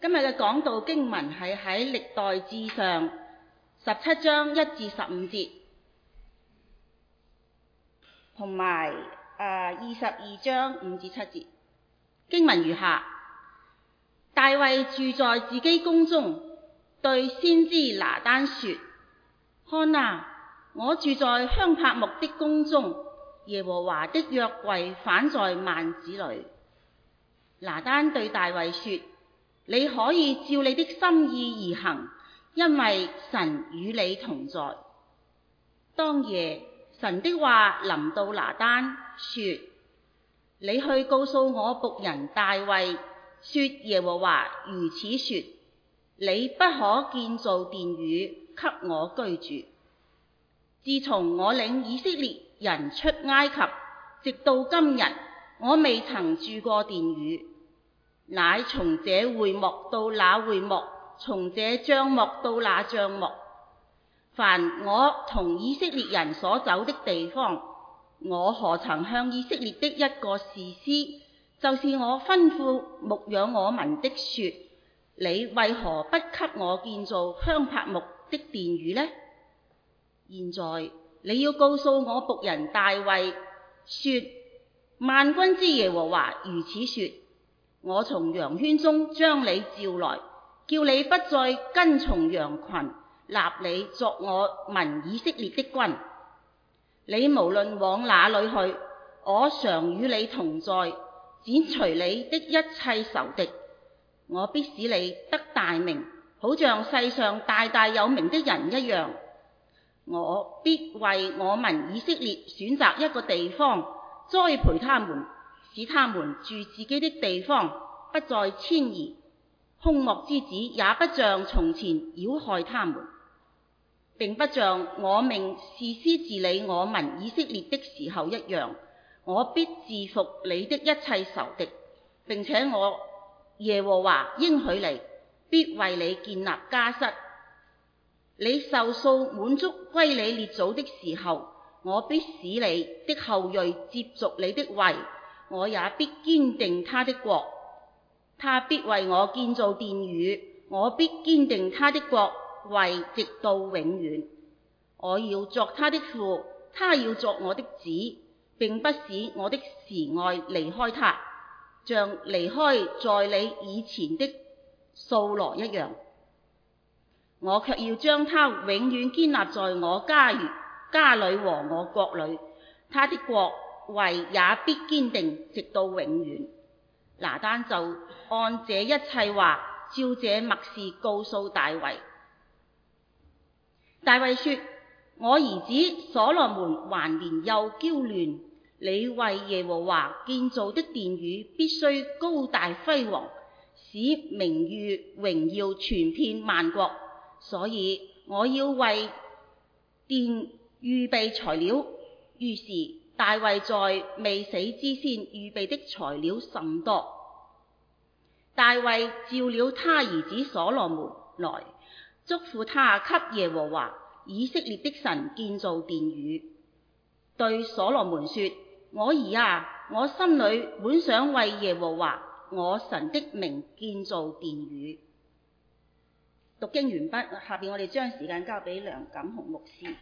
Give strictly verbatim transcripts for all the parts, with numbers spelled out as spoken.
今日嘅講道經文係喺歷代志上十七章一至十五節，同埋誒二十二章五至七節。經文如下：大衛住在自己宮中，對先知拿單說：看啊，我住在香柏木的宮中，耶和華的約櫃反在幔子裏。拿單對大衛說：你可以照你的心意而行，因為神與你同在。當夜，神的話臨到拿單，說：你去告訴我僕人大衛，說耶和華如此說：你不可建造殿宇給我居住。自從我領以色列人出埃及，直到今日，我未曾住過殿宇。乃從這會幕到那會幕，從這帳幕到那帳幕，凡我同以色列人所走的地方，我何曾向以色列的一個士師，就是我吩咐牧養我民的說：你為何不給我建造香柏木的殿宇呢？現在你要告訴我僕人大衛，說：萬軍之耶和華如此說：我從羊圈中將你召來，叫你不再跟從羊群，立你作我民以色列的君。你無論往哪裏去，我常與你同在，剪除你的一切仇敵。我必使你得大名，好像世上大大有名的人一樣。我必為我民以色列選擇一個地方，栽培他們，使他們住自己的地方，不再遷移。凶惡之子也不像從前擾害他們，並不像我命士師治理我民以色列的時候一樣。我必治服你的一切仇敵，並且我耶和華應許你，必為你建立家室。你壽數滿足歸你列祖的時候，我必使你的後裔接續你的位，我也必堅定他的國。他必為我建造殿宇，我必堅定他的國位直到永遠。我要作他的父，他要作我的子，並不使我的慈愛離開他，像離開在你以前的掃羅一樣。我卻要將他永遠堅立在我家園家裏和我國裏，他的國位也必堅定直到永遠。拿單就按這一切話，照這默示告訴大衛。大衛說：我兒子所羅門還年幼嬌嫩，你為耶和華建造的殿宇必須高大輝煌，使名譽榮耀傳遍萬國。所以我要為殿預備材料。於是大衛在未死之先預備的材料甚多。大衛召了他兒子所羅門來，囑咐他給耶和華以色列的神建造殿宇，對所羅門說：我兒啊，我心裏本想為耶和華我神的名建造殿宇。讀經完畢，下邊我哋將時間交俾梁錦雄牧師。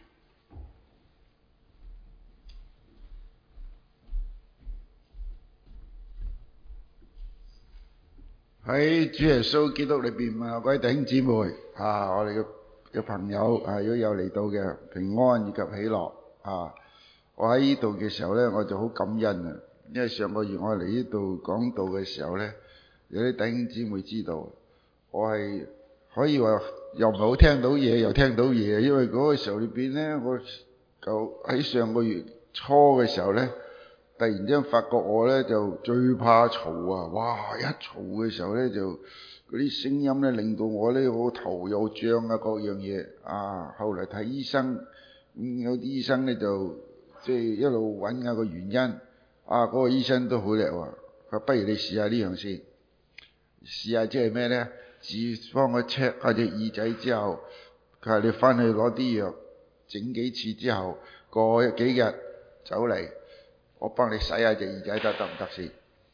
喺主耶穌基督裏邊啊，各位弟兄姊妹啊，我哋嘅嘅朋友啊，如果有嚟到嘅平安以及喜樂啊，我喺呢度嘅時候咧，我就好感恩啊，因為上個月我嚟呢度講道嘅時候咧，有啲弟兄姊妹知道，我係可以話又唔係好聽到嘢，又聽到嘢，因為嗰個時候裏邊咧，我就喺上個月初嘅時候咧，突然之間發覺我咧就最怕嘈啊！哇，一嘈嘅時候咧，就嗰啲聲音咧令到我咧個頭又脹啊，各樣嘢啊。後嚟睇醫生，咁、嗯、有啲醫生咧就即係、就是、一路揾下個原因。啊，嗰、那個醫生都好叻喎，佢話不如你試下呢樣先，試下即係咩咧？只幫我 check 下隻耳仔之後，佢話你翻去攞啲藥整幾次之後，過幾日走嚟，我幫你洗下隻耳仔得得唔得先？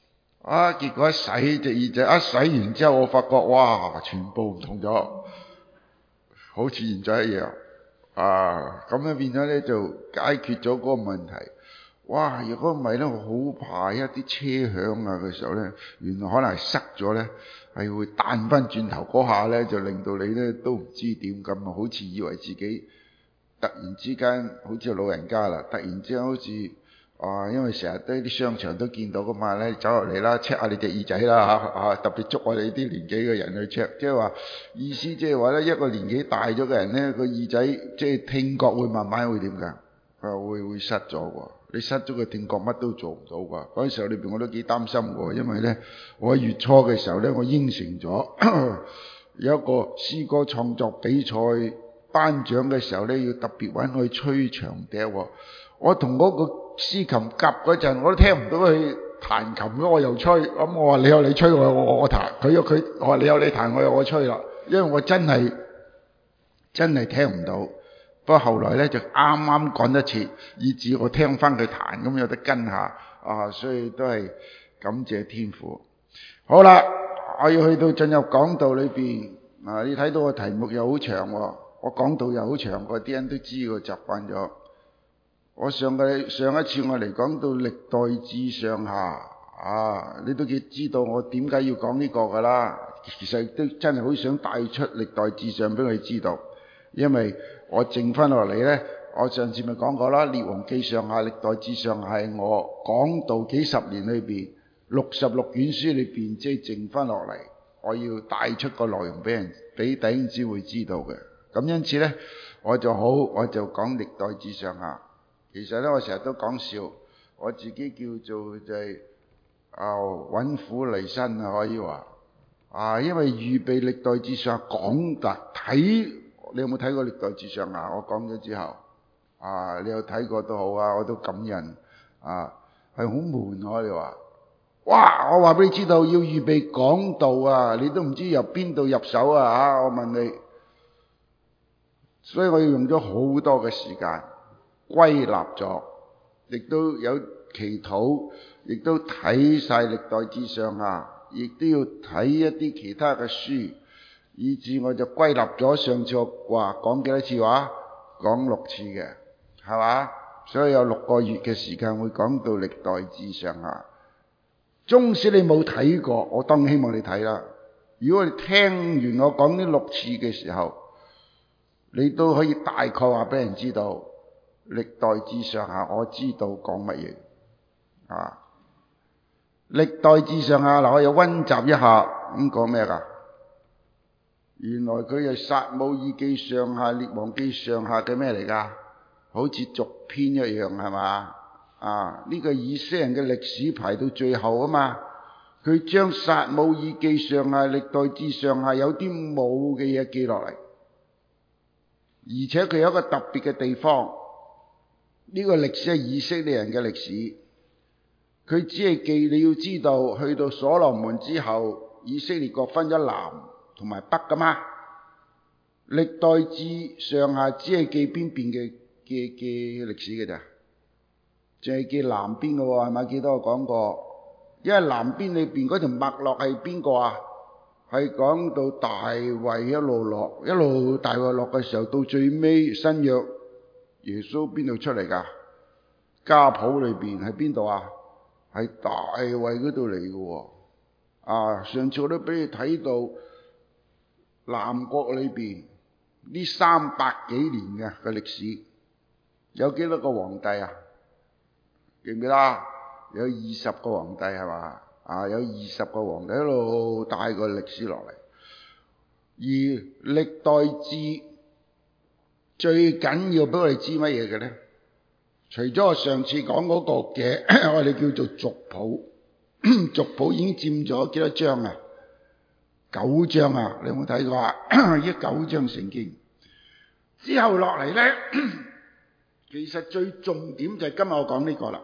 啊，結果一洗隻耳仔，一洗完之後，我發覺哇，全部唔同咗，好似現在一樣。啊，咁樣變咗咧就解決咗嗰個問題。哇！如果唔係咧，我好怕一啲車響啊嘅時候咧，原來可能係塞咗咧，係會彈翻轉頭嗰下咧，就令到你咧都唔知點咁啊！好似以為自己突然之間好似老人家啦，突然之間好似啊，因為成日都啲商場都見到噶嘛咧，走落嚟啦 check 下你隻耳仔啦嚇啊！特別捉我哋啲年紀嘅人去 check，即係話意思即係話咧，一個年紀大咗嘅人咧，個耳仔即係聽覺會慢慢會點㗎？啊，會會失咗喎！你失咗個聽覺，乜都做唔到啩？嗰陣時候裏邊我都幾擔心喎，因為咧我喺月初嘅時候咧，我應承咗有一個詩歌創作比賽頒獎嘅時候咧，要特別揾佢吹長笛喎。我同嗰個司琴夾嗰陣，我都聽唔到佢彈琴咯，我又吹。咁我話你有你吹，我我我彈。佢有佢，我話你有你彈，我有我吹啦。因為我真係真係聽唔到。不過後來咧就啱啱趕得切，以致我聽翻佢彈，咁有得跟下啊，所以都係感謝天父。好啦，我要去到進入講道裏邊啊，你睇到個題目又好長喎，我講道又好長，嗰啲人都知我習慣咗。我上個上一次我嚟講到歷代志上下啊，你都幾知道我點解要講呢個噶啦。其實都真係好想帶出歷代志上俾佢知道，因為我剩翻落嚟呢，我上次咪講過啦，列王記上下、歷代志上下係我講道幾十年裏邊六十六卷書裏邊即係剩翻落嚟，我要帶出個內容俾人俾弟兄姊妹知道嘅。咁因此呢，我就好我就講歷代志上下。其實呢，我成日都講笑，我自己叫做就係啊揾苦離身啊，可以話啊，因為預備歷代志上講特睇。你有冇睇過歷代志上下？我講咗之後，啊，你有睇過都好啊，我都感恩啊，係好悶我哋話，哇！我話俾你知道，要預備講道啊，你都唔知由邊度入手啊嚇！我問你，所以我要用咗好多嘅時間歸納咗，亦都有祈禱，亦都睇晒歷代志上下，亦都要睇一啲其他嘅書。以至我就歸納咗上次我話講幾多次話，講六次嘅，係嘛？所以有六個月嘅時間會講到歷代志上下。縱使你冇睇過，我當然希望你睇啦。如果你聽完我講呢六次嘅時候，你都可以大概話俾人知道歷代志上下，我知道講乜嘢啊？歷代志上下嗱，我又溫習一下咁講咩噶？原來佢係撒母耳記上下、列王記上下嘅咩嚟噶？好似續篇一樣，係嘛？啊，呢個以色列人嘅歷史排到最後啊嘛。佢將撒母耳記上下、歷代志上下有啲冇嘅嘢記落嚟，而且佢有一個特別嘅地方，呢個歷史係以色列人嘅歷史。佢只係記，你要知道，去到所羅門之後，以色列國分咗南同埋北噶嘛。歷代志上下只係記邊邊嘅嘅嘅歷史嘅咋，淨係記南邊嘅喎，係咪？記得我講過，因為南邊裏邊嗰條脈絡係邊個啊？係講到大衛一路落，一路大衛落嘅時候，到最尾新約耶穌邊度出嚟噶？家譜裏邊係邊度啊？係大衛嗰度嚟嘅喎。啊，上次我都俾你睇到。南國裏邊呢三百幾年嘅嘅歷史，有幾多個皇帝啊？記唔記得？有二十個皇帝係嘛？啊，有二十個皇帝一路帶個歷史落嚟。而歷代志最緊要俾我哋知乜嘢嘅咧？除咗我上次講嗰個嘅，我哋叫做族譜，族譜已經佔咗幾多章啊？九章啊，你有冇睇過啊？呢九章聖經之後落嚟咧，其實最重點就係今日我講呢個啦，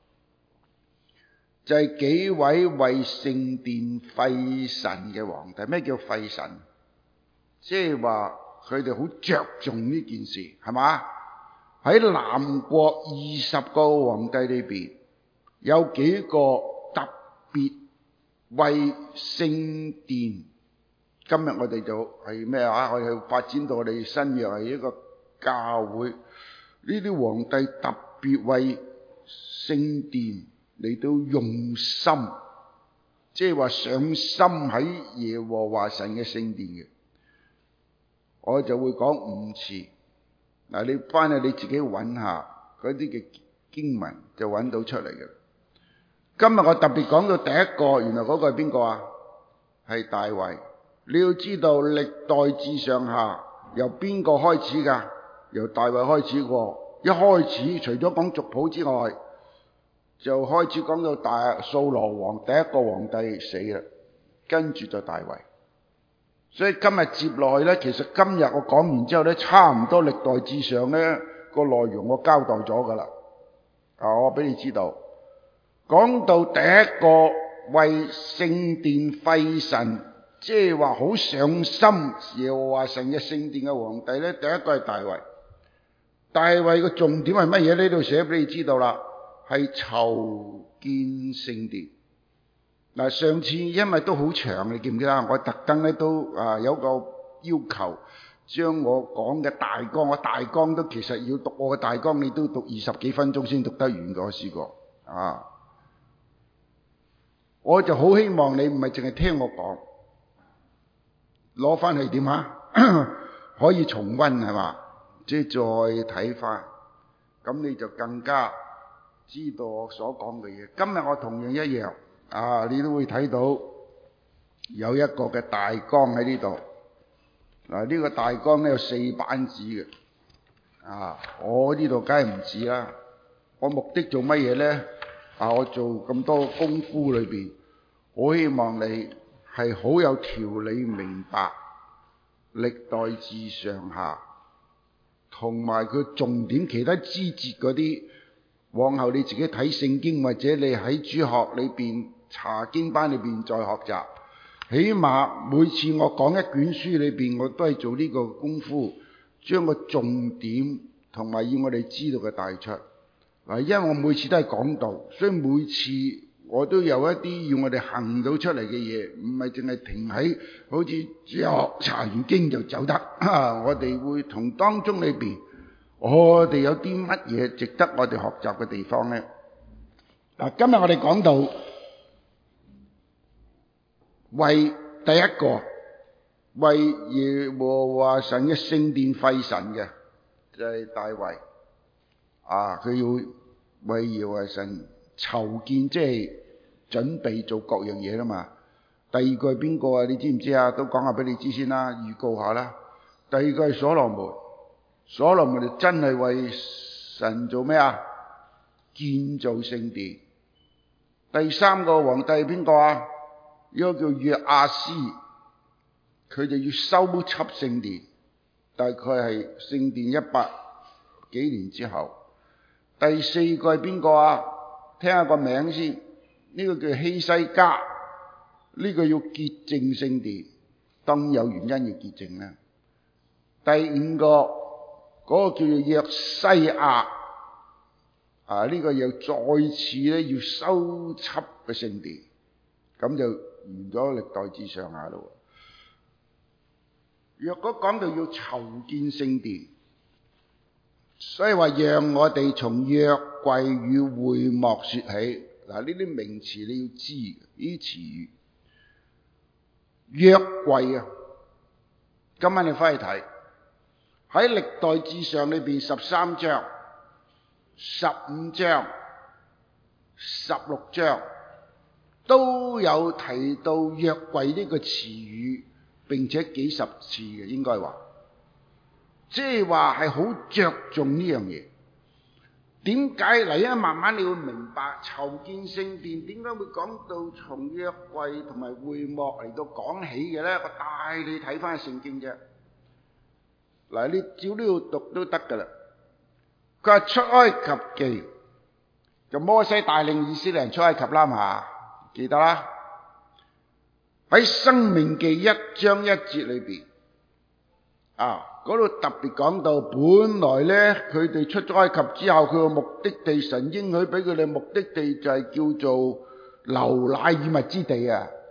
就係幾位為聖殿廢神嘅皇帝。咩叫廢神？即係話佢哋好着重呢件事，係嘛？喺南國二十個皇帝裏邊，有幾個特別為聖殿。今日我哋就係咩啊？我哋去發展到我哋新約係一個教會，呢啲皇帝特別為聖殿嚟到用心，即係話上心喺耶和華神嘅聖殿嘅。我就會講五次。嗱，你翻去你自己揾下嗰啲嘅經文就揾到出嚟嘅。今日我特別講到第一個，原來嗰個係邊個啊？係大衛。你要知道歷代志上下由邊個開始㗎？由大衛開始過。一開始除咗講族譜之外，就開始講到大掃羅王第一個皇帝死啦，跟住就大衛。所以今日接落去咧，其實今日我講完之後咧，差唔多歷代志上咧個內容我交代咗噶啦。啊，我俾你知道，講到第一個為聖殿費神，即係話好上心耶和華神嘅聖殿嘅皇帝咧，第一個係大衛。大衛嘅重點係乜嘢？呢度寫俾你知道啦，係籌建聖殿。嗱，上次因為都好長，你記唔記得？我特登咧都啊有個要求，將我講嘅大綱，我大綱都其實要讀我嘅大綱，你都讀二十幾分鐘先讀得完嘅。我試過啊，我就好希望你唔係淨係聽我講，攞翻去點啊？可以重溫係嘛？即係再睇翻，咁你就更加知道我所講嘅嘢。今日我同樣一樣。啊！你都會睇到有一個嘅大綱喺呢度。嗱，呢個大綱咧有四版紙嘅。啊，我呢度梗係唔止啦。我目的做乜嘢咧？啊，我做咁多功夫裏邊，我希望你係好有條理，明白歷代志上下，同埋佢重點其他枝節嗰啲。往後你自己睇聖經，或者你喺主學裏邊查經班裏邊再學習，起碼每次我講一卷書裏邊，我都係做呢個功夫，將個重點同埋要我哋知道嘅帶出。嗱，因為我每次都係講道，所以每次我都有一啲要我哋行到出嚟嘅嘢，唔係淨係停喺好似主學查完經就走得。啊，我哋會同當中裏邊。我哋有啲乜嘢值得我哋學習嘅地方呢？嗱，今日我哋講到為第一個為耶和華神嘅聖殿費神嘅就係大衛啊！佢要為耶和華神籌建，即係準備做各樣嘢啦嘛。第二個係邊個啊？你知唔知啊？都講下俾你知先啦，預告下啦。第二個係所羅門。所羅門就真係為神做咩啊？建造聖殿。第三個皇帝係邊個啊？一個叫約阿斯，佢就要修葺聖殿，大概係聖殿一百幾年之後。第四個係邊個啊？聽下個名先，呢、這個叫希西家，呢、這個要潔淨聖殿，當有原因要潔淨啦。第五個。嗰個叫做約西亞，啊呢、這個又再次咧要修葺嘅聖殿，咁就完咗歷代志上下咯。若果講到要籌建聖殿，所以話讓我哋從約櫃與會幕說起。嗱，呢啲名詞你要知，呢啲詞語。約櫃啊，今晚你翻去睇。喺歷代志上裏邊十三章、十五章、十六章都有提到約櫃呢個詞語，並且幾十次嘅，應該話，即係話係好着重呢樣嘢。點解嚟啊？慢慢你會明白籌建聖殿點解會講到從約櫃同埋會幕嚟到講起嘅咧？我帶你睇翻聖經啫。嗱，你照呢度讀都得噶啦。佢話出埃及記，就摩西帶領以色列人出埃及啦嘛，記得啦。喺申命記一章一節裏邊，啊，嗰度特別講到，本來咧佢哋出咗埃及之後，佢個目的地，神應許俾佢哋目的地就係叫做流奶與蜜之地啊。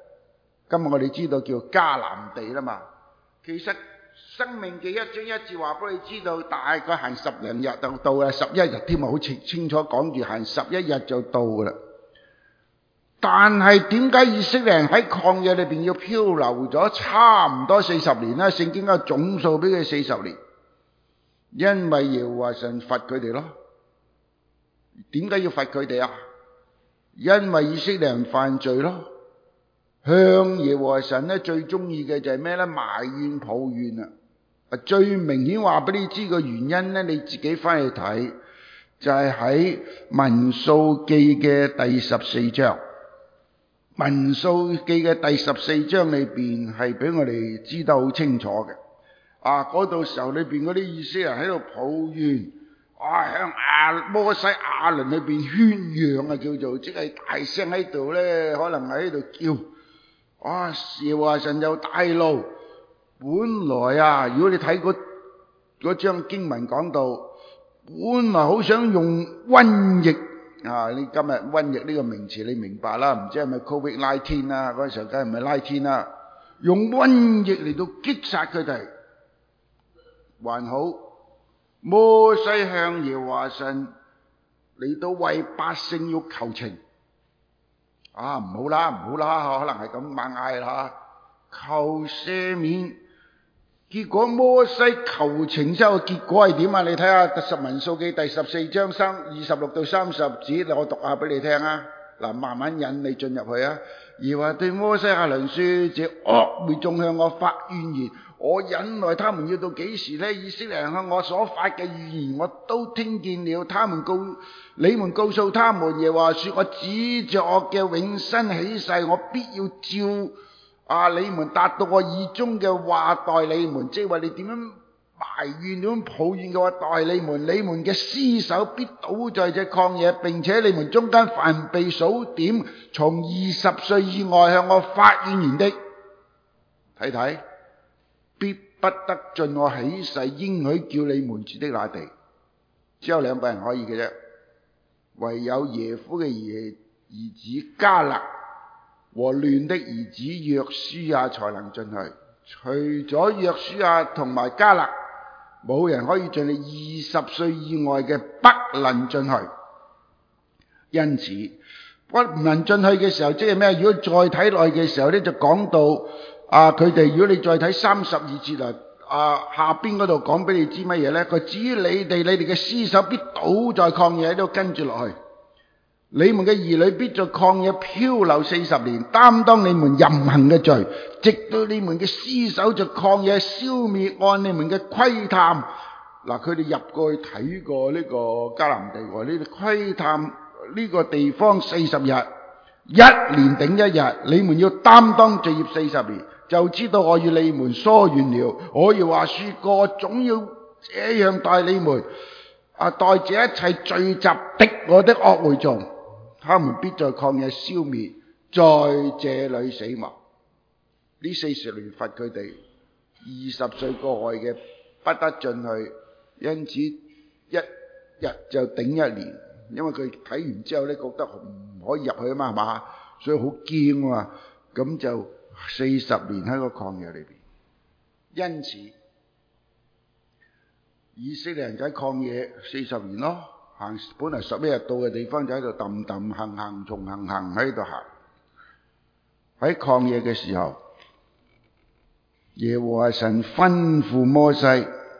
今日我哋知道叫迦南地啦嘛。其實申命記一章一節話俾你知道，大概行十零日就到啦，十一日添啊，好清清楚講住行十一日就到噶啦。但係點解以色列人喺曠野裏邊要漂流咗差唔多四十年呢？聖經嘅總數俾佢四十年，因為耶和華神罰佢哋咯。點解要罰佢哋啊？因為以色列人犯罪咯。向耶和華神咧最中意嘅就係咩咧？埋怨抱怨啊！最明顯話俾你知個原因咧，你自己翻去睇，就係喺民數記嘅第十四章。民數記嘅第十四章裏邊係俾我哋知得好清楚嘅。啊，嗰度時候裏邊嗰啲以色列人喺度抱怨，啊向亞摩西亞倫裏邊宣揚啊，叫做即係大聲喺度咧，可能喺度叫。啊！耶和華神又大怒，本來啊，如果你睇嗰嗰章經文講到，本來好想用瘟疫啊！你今日瘟疫呢個名詞你明白啦，唔知係咪 Covid 十九 啊？嗰陣時候梗係唔係十九啦，用瘟疫嚟到擊殺佢哋，還好摩西向耶和華神嚟到為百姓要求情。啊，唔好啦，唔好啦，可能係咁猛嗌啦，求赦免。結果摩西求情之後，結果係點啊？你睇下《十民數記》第十四章三二十六到三十節，我讀下俾你聽啊。嗱，慢慢引你進入去啊。而話對摩西亞倫說：這惡會眾向我發怨言，我忍耐他們要到幾時呢？以色列人向我所發嘅預言，我都聽見了。他們告你們告訴他們，耶和華說：我指着我嘅永生起誓，我必要照啊你們達到我耳中嘅話待你們。即係話你點樣埋怨、點樣抱怨嘅話待你們，你們嘅屍首必倒在這曠野，並且你們中間凡被數點從二十歲以外向我發怨言的，睇睇必不得進我起誓應許叫你們住的那地。只有兩個人可以嘅啫，唯有耶夫嘅兒兒子迦勒和亂的兒子約書亞才能進去。除咗約書亞同埋迦勒，冇人可以進去二十歲以外嘅，不能進去。因此不能進去嘅時候，即係咩？如果再睇落去嘅時候咧，就講到啊，佢哋如果你再睇三十二節啊，啊下邊嗰度講俾你知乜嘢咧？佢至於你哋，你哋嘅屍首必倒在曠野，喺度跟住落去。你們嘅兒女必在曠野漂流四十年，擔當你們淫行嘅罪，直到你們嘅屍首在曠野消滅，按你們嘅窺探。嗱，佢哋入過去睇過呢個迦南地，呢度窺探呢個地方四十日，一年頂一日，你們要擔當罪孽四十年，就知道我與你們疏遠了。我要話說過，總要這樣待你們，啊，待這一切聚集敵我的惡會眾。他們必在曠野消滅，在這裏死亡。呢四十年罰佢哋二十歲過外嘅不得進去，因此一日就頂一年。因為佢睇完之後咧，覺得唔可以入去啊嘛，係嘛，所以好驚啊。咁就四十年喺個曠野裏邊。因此以色列人喺曠野四十年咯。行本來十一日到嘅地方，就喺度揼揼行行重行行喺度行。喺曠野嘅時候，耶和華神吩咐摩西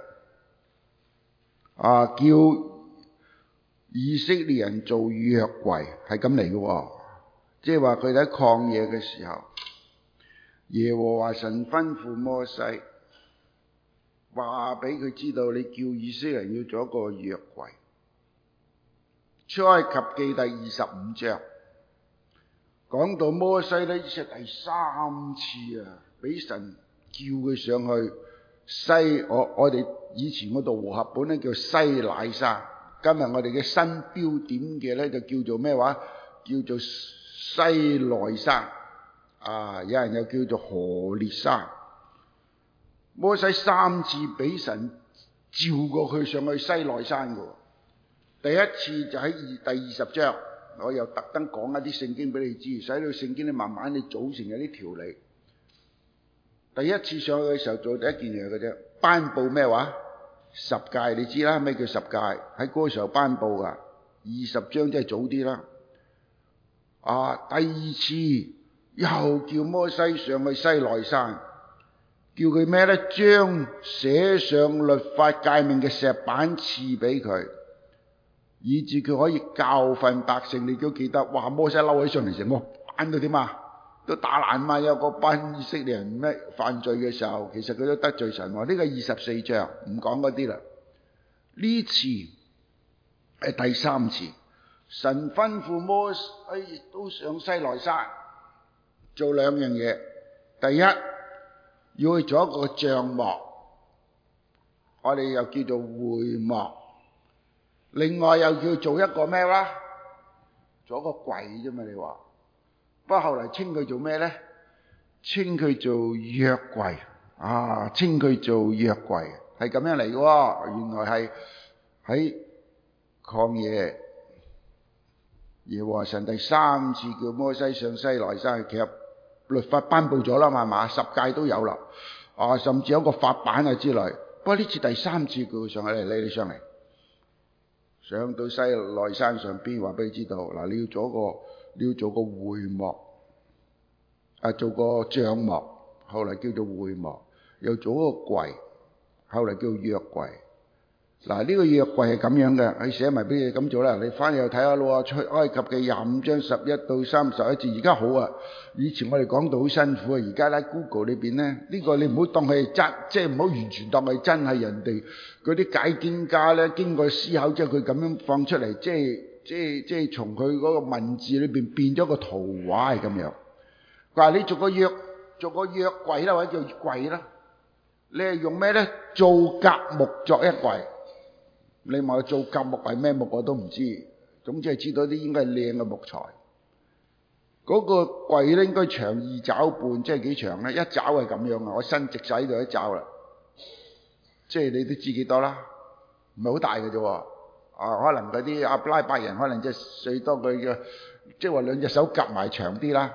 啊，叫以色列人做約櫃，係咁嚟嘅。即係話佢哋喺曠野嘅時候，耶和華神吩咐摩西話俾佢知道，你叫以色列人要做一個約櫃。出埃及記第二十五章講到摩西呢，即係第三次啊，俾神叫佢上去西，我我哋以前嗰度和合本咧叫西乃山，今日我哋嘅新標點嘅咧就叫做咩話？叫做西奈山啊，有人又叫做何烈山。摩西三次俾神召過佢上去西奈山嘅。第一次就喺第二十章，我又特登講一啲聖經俾你知，使到聖經咧慢慢你組成有啲條理。 第一次上去嘅時候做第一件嘢嘅啫，頒布咩話？十誡，你知啦，咩叫十誡？喺嗰個時候頒布噶，二十章即係早啲啦。啊，第二次又叫摩西上去西奈山，叫佢咩咧？將寫上律法誡命嘅石板賜俾佢，以致佢可以教訓百姓。你都記得，哇！摩西嬲起上嚟成個板到點啊？都打爛嘛！有個班以色列人咩犯罪嘅時候，其實佢都得罪神喎。呢個二十四章唔講嗰啲啦。呢次係第三次，神吩咐摩西亦都上西奈山做兩樣嘢。第一，要去做一個帳幕，我哋又叫做會幕。另外又叫做一個咩話？做一個櫃啫嘛，你話？不過後嚟稱佢做咩咧？稱佢做約櫃啊！稱佢做約櫃，係咁樣嚟嘅喎。原來係喺曠野，耶和華神第三次叫摩西上西奈山，其實律法頒布咗啦嘛，係嘛？十誡都有啦，啊，甚至有個法版啊之類。不過呢次第三次叫佢上去嚟，你哋上嚟，上到西奈山上邊，話俾你知道嗱，你要做個。你要做個會幕，啊，做個帳幕，後嚟叫做會幕，又做個櫃，後嚟叫約櫃。嗱，呢個約櫃係咁樣嘅，你寫埋俾你咁做啦。你翻去又睇下咯，出埃及嘅廿五章十一到三十一節。而家好啊，以前我哋講到好辛苦啊，而家喺 Google 裏邊咧，呢個你唔好當佢係真，即係唔好完全當佢真係人哋嗰啲解經家咧經過思考之後，佢咁樣放出嚟，即係。即係即係從佢嗰個文字裏邊變咗個圖畫係咁樣。佢話你做個約做個約櫃啦，或者叫櫃啦，你係用咩咧？做夾木作一櫃。你問我做夾木係咩木我都唔知，總之係知道啲應該係靚嘅木材。嗰個櫃咧應該長二爪半，即係幾長咧？一爪係咁樣啊！我伸直晒呢度一爪啦，即係你都知幾多啦？唔係好大嘅啫。啊，可能嗰啲阿拉伯人可能即係最多佢嘅，即係話兩隻手夾埋長啲啦。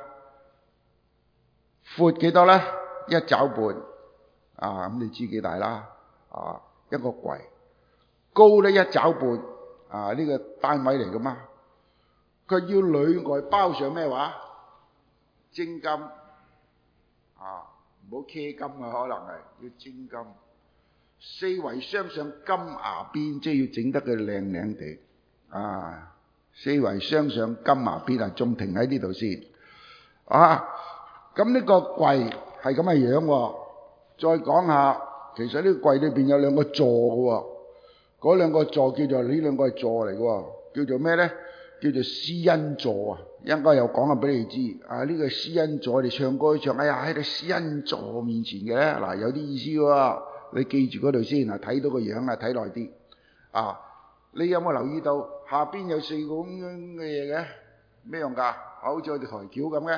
闊幾多咧？一爪半。啊，咁你知幾大啦？啊，一個櫃。高咧一爪半。啊，呢個單位嚟噶嘛？佢要裏外包上咩話？精金。啊，唔好茄金啊，可能係要精金。四圍鑲上金牙邊，即係要整得佢靚靚地啊！四圍鑲上金牙邊啊，仲停喺呢度先啊！咁呢個櫃係咁嘅樣喎。再講下，其實呢個櫃裏邊有兩個座嘅喎，嗰兩個座叫做呢兩個係座嚟嘅喎，叫做咩咧？叫做施恩座啊！應該有講下俾你知啊！呢個施恩座，你唱歌唱，哎呀喺度施恩座面前嘅嗱，有啲意思喎。你記住嗰度先啊，睇到個樣啊，睇耐啲啊！你有冇留意到下邊有四個咁樣嘅嘢嘅？咩用㗎？好似我哋台橋咁嘅。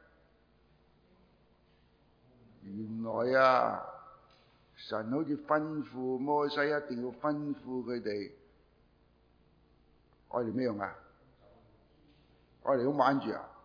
原來啊，神好似吩咐摩西一定要吩咐佢哋，我哋咩用啊？我哋好玩住啊！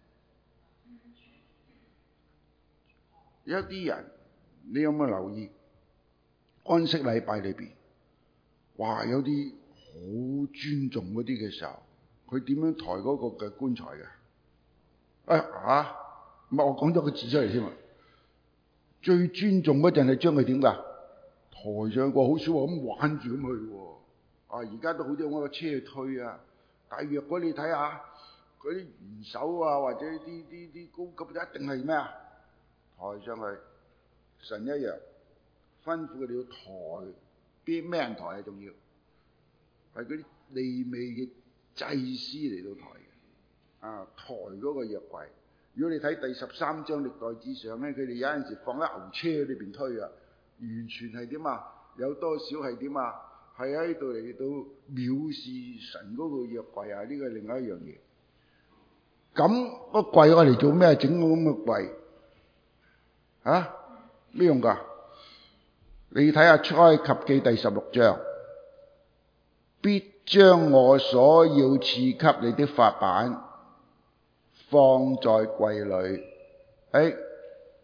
有一啲人，你有冇留意？安息禮拜裏邊，哇！有啲好尊重嗰啲嘅時候，佢點樣抬嗰個嘅棺材嘅？啊嚇！唔係我講咗個字出嚟先嘛。最尊重嗰陣係將佢點㗎？抬上個好少話咁玩住咁去喎。啊！而家都好似用個車推啊。但係若果你睇下嗰啲元首啊，或者啲啲啲高級一定係咩啊？抬上去，神一樣。吩咐佢哋要抬，邊咩人抬啊？仲要係嗰啲利未嘅祭司嚟到抬嘅啊！抬嗰個約櫃。如果你睇第十三章歷代志上咧，佢哋有陣時放喺牛車裏邊推啊，完全係點啊？有多少係點啊？係喺度嚟到藐視神嗰個約櫃啊！呢個係另外一樣嘢。咁個櫃我嚟做咩？整個咁嘅櫃啊？咩用㗎？你睇下出埃及記第十六章，必將我所要賜給你的法版放在櫃裏。誒，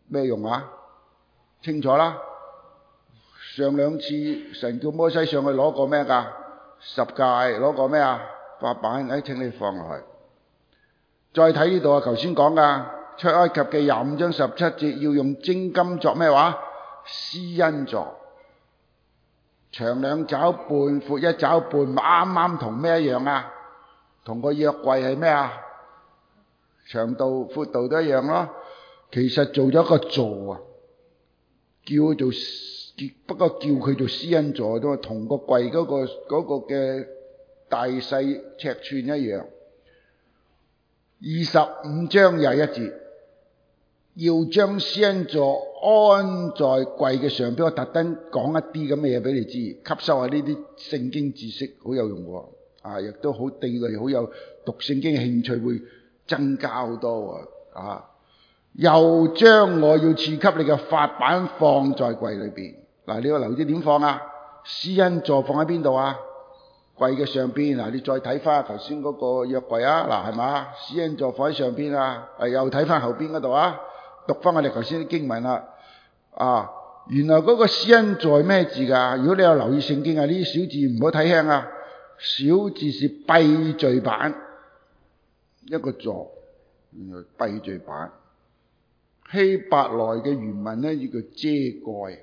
咩用啊？清楚啦。上兩次神叫摩西上去攞個咩㗎？十誡，攞個咩啊？法版，誒請你放落去。再睇呢度啊，頭先講㗎出埃及記廿五章十七節，要用精金作咩話？施恩座，長兩肘半，闊一肘半，啱啱同咩一樣啊？同個約櫃係咩啊？長度闊度都一樣咯。其實做咗個座啊，叫佢做，不過叫佢做施恩座都同個櫃嗰個嗰個嘅大細尺寸一樣。二十五章廿一節，要將施恩座安在櫃嘅上邊。我特登講一啲咁嘅嘢俾你知，吸收下呢啲聖經知識好有用喎。啊，亦都好對佢好有讀聖經嘅興趣會增加好多喎。啊，又將我要賜給你嘅法版放在櫃裏邊。嗱，你要留意點放啊？施恩座放喺邊度啊？櫃嘅上邊。嗱，你再睇翻頭先嗰個約櫃啊，嗱係嘛？施恩座放喺上邊啊，又睇翻後邊嗰度啊，讀翻我哋頭先啲經文啦。啊，原來嗰個施恩座係咩字噶？如果你有留意聖經啊，呢啲小字唔好睇輕啊。小字是閉序版，一個座，原來閉序版。希伯來嘅原文咧，叫做遮蓋，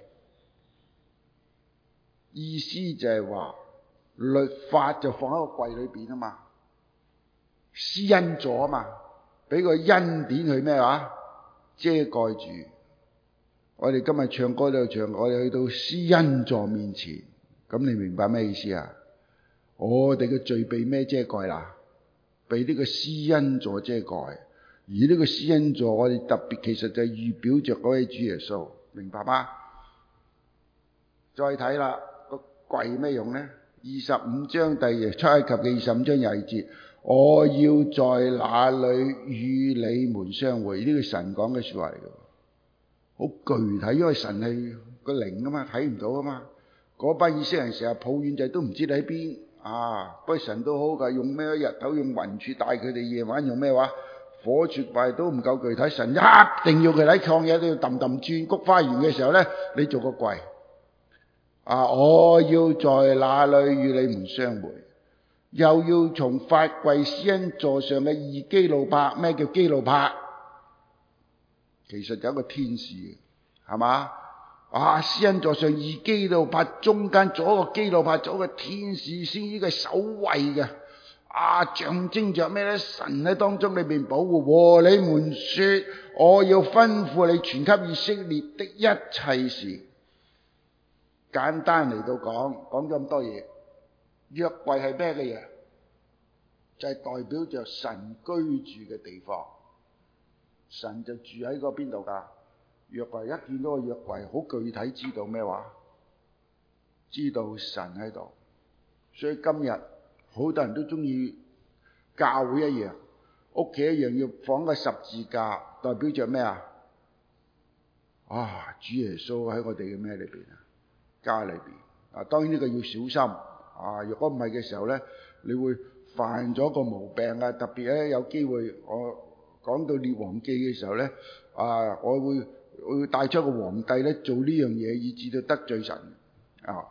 意思就係話律法就放喺個櫃裏邊啊嘛，施恩座啊嘛，俾個恩典佢咩話遮蓋住。我哋今日唱歌都唱，我哋去到施恩座面前，咁你明白咩意思啊？我哋嘅罪被咩遮蓋啦？被呢個施恩座遮蓋。而呢個施恩座，我哋特別其實就係預表着嗰位主耶穌，明白嗎？再睇啦，個櫃咩用呢？二十五章第二出埃及嘅二十五章廿二節，我要在那裏與你們相會。呢個神講嘅說話嚟嘅，好具體，因為神係個靈啊嘛，睇唔到啊嘛。嗰班以色列人成日抱怨就係都唔知你喺邊啊！不過神都好噶，用咩日頭用雲柱帶佢哋，夜晚用咩話火柱拜都唔夠具體。神一定要佢喺曠野都要揼揼轉菊花園嘅時候咧，你做個櫃啊！我要在那裏與你們相會，又要從法櫃施恩座上嘅二基路伯。咩叫基路伯？其實有一個天使，係嘛？啊！施恩座上二基路伯，中間做一個基路伯，做一個天使先，呢個守衛嘅。啊，象徵着咩咧？神喺當中裏邊保護。和你們說，我要吩咐你傳給以色列的一切事。簡單嚟到講，講咗咁多嘢，約櫃係咩嘅嘢？就係、是、代表着神居住嘅地方。神就住喺個邊度噶？約櫃，一見到個約櫃，好具體知道咩話？知道神喺度。所以今日好多人都中意教會一樣，屋企一樣要放個十字架，代表着咩啊？啊，主耶穌喺我哋嘅咩裏邊啊？家裏邊啊，當然呢個要小心啊！如果唔係嘅時候咧，你會犯咗個毛病啊！特別咧有機會，我講到列王記嘅時候咧，啊，我會我會帶出個皇帝咧做呢樣嘢，以致到得罪神啊！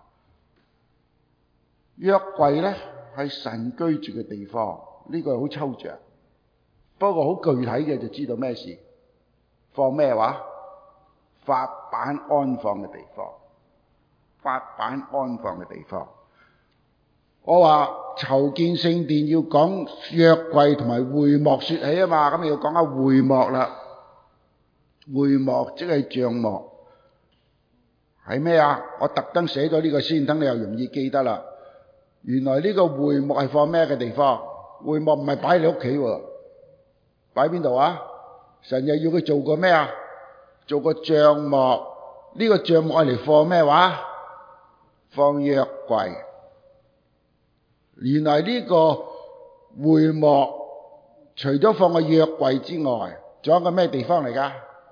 約櫃咧係神居住嘅地方，呢個係好抽象，不過好具體嘅就知道咩事，放咩話？法版安放嘅地方。法版安放嘅地方，我話籌建聖殿要講約櫃同埋會幕說起啊嘛，咁要講下會幕啦。會幕即係帳幕，係咩啊？我特登寫咗呢個先，等你又容易記得啦。原來呢個會幕係放咩嘅地方？會幕唔係擺喺你屋企喎，擺喺邊度啊？神又要佢做個咩啊？做個帳幕，呢個帳幕係嚟放咩話？放約櫃。原來呢個會幕除咗放個約櫃之外，仲有一個咩地方嚟噶？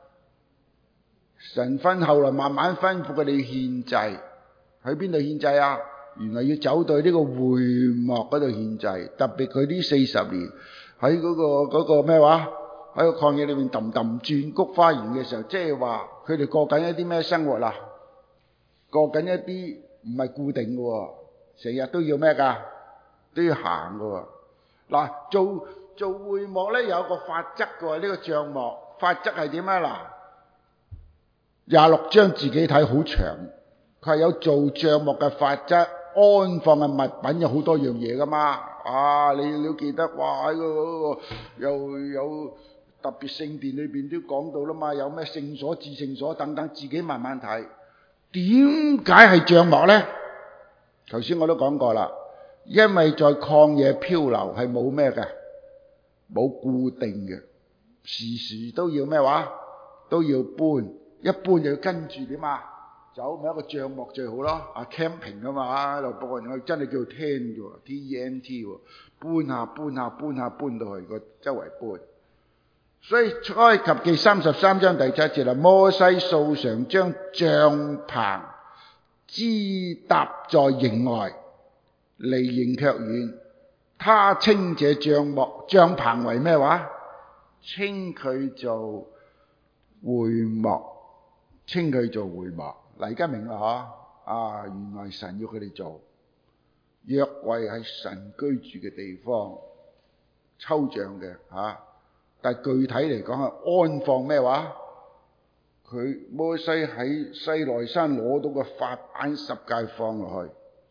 神分後來慢慢吩咐佢哋獻祭，喺邊度獻祭啊？原來要走到呢個會幕嗰度獻祭。特別佢呢四十年喺嗰個嗰個咩話喺個曠野裏面氹氹轉菊花園嘅時候，即係話佢哋過緊一啲咩生活啦？過緊一啲唔係固定嘅喎，成日都要咩㗎？都要行嘅喎。嗱，做做會幕咧有個法則嘅喎，呢個帳幕法則係點啊？嗱，廿六章自己睇好長，佢係有做帳幕嘅法則，安放嘅物品有好多樣嘢㗎嘛。啊，你你都記得哇？喺個嗰個又有特別聖殿裏邊都講到啦嘛，有咩聖所、至聖所等等，自己慢慢睇。點解係帳幕咧？頭先我都講過啦，因為在曠野漂流係冇咩嘅，冇固定嘅，時時都要咩話？都要搬，一搬就要跟住點啊？走咪一個帳幕最好咯，啊 camping 啊嘛，喺度不過我真係叫 tent 喎 ，T E N T 喎，搬下搬下搬下搬到去個周圍搬。所以埃及記三十三章第七節啦，摩西素常將帳棚支搭在營外，離營卻遠。他稱這帳幕帳棚為咩話？稱佢做會幕，稱佢做會幕。嗱，而家明啦嗬，啊，原來神要佢哋做約櫃係神居住嘅地方，抽象嘅吓。啊但係具體嚟講係安放咩話？佢摩西喺西奈山攞到個法版十誡放落去，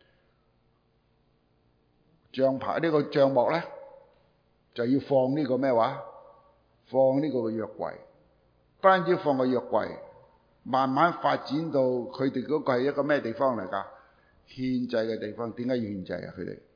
帳棚呢個帳幕咧就要放呢個咩話？放呢個嘅約櫃，不單止放個約櫃，慢慢發展到佢哋嗰個係一個咩地方嚟㗎？獻祭嘅地方。點解要獻祭啊？佢哋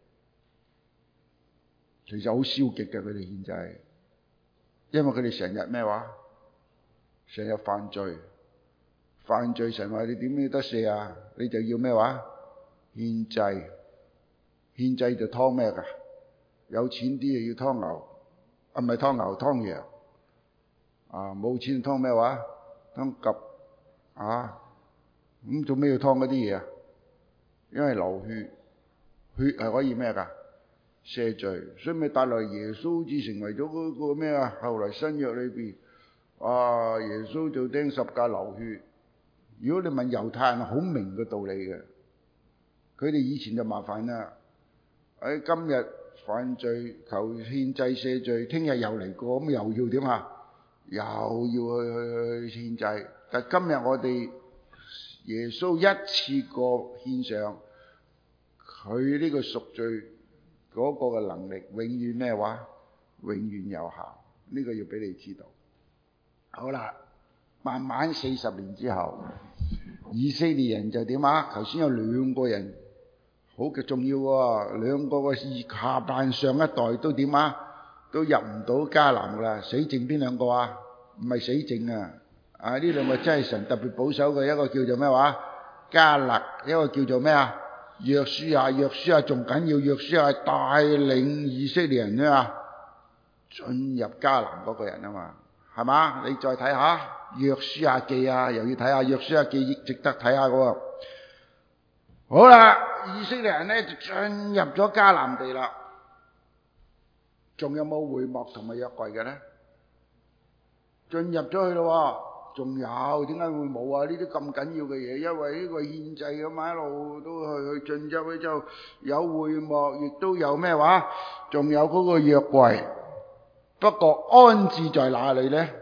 其實好消極嘅，佢哋獻祭。因為佢哋成日咩話？成日犯罪，犯罪神話你點樣得赦啊？你就要咩話？獻祭，獻祭就劏咩㗎？有錢啲就要劏牛，啊唔係劏牛劏羊，啊冇錢劏咩話？劏鴿啊！咁做咩要劏嗰啲嘢啊？因為流血，血係可以咩㗎？赦罪，所以咪帶來耶穌至成為咗嗰個咩啊？後來新約裏邊，啊耶穌就釘十架流血。如果你問猶太人，好明嘅道理嘅，佢哋以前就麻煩啦。喺今日犯罪求獻祭赦罪，聽日又嚟過，咁又要點啊？又要去去去獻祭。但今日我哋耶穌一次過獻上佢呢個贖罪嗰個嘅能力，永遠咩話？永遠有效。呢個要俾你知道。好啦，慢慢四十年之後，以色列人就點啊？頭先有兩個人好嘅重要喎，兩個嘅下半上一代都點啊？都入唔到迦南噶啦，死剩邊兩個啊？唔係死剩啊！啊呢兩個真係神特別保守嘅，一個叫做咩話？迦勒，一個叫做咩啊？約書亞，約書亞仲緊要，約書亞帶領以色列人啊進入迦南嗰個人啊嘛，係嘛？你再睇下約書亞記啊，又要睇下約書亞記，值得睇下嘅。好啦，以色列人咧就進入咗迦南地啦。仲有冇會幕同埋約櫃嘅咧？進入咗去咯。仲有，點解會冇啊？呢啲咁緊要嘅嘢，因為呢個獻祭咁嘛，一路都去去進入去就有會幕，亦都有咩話？仲有嗰個約櫃。不過安置在哪裏呢？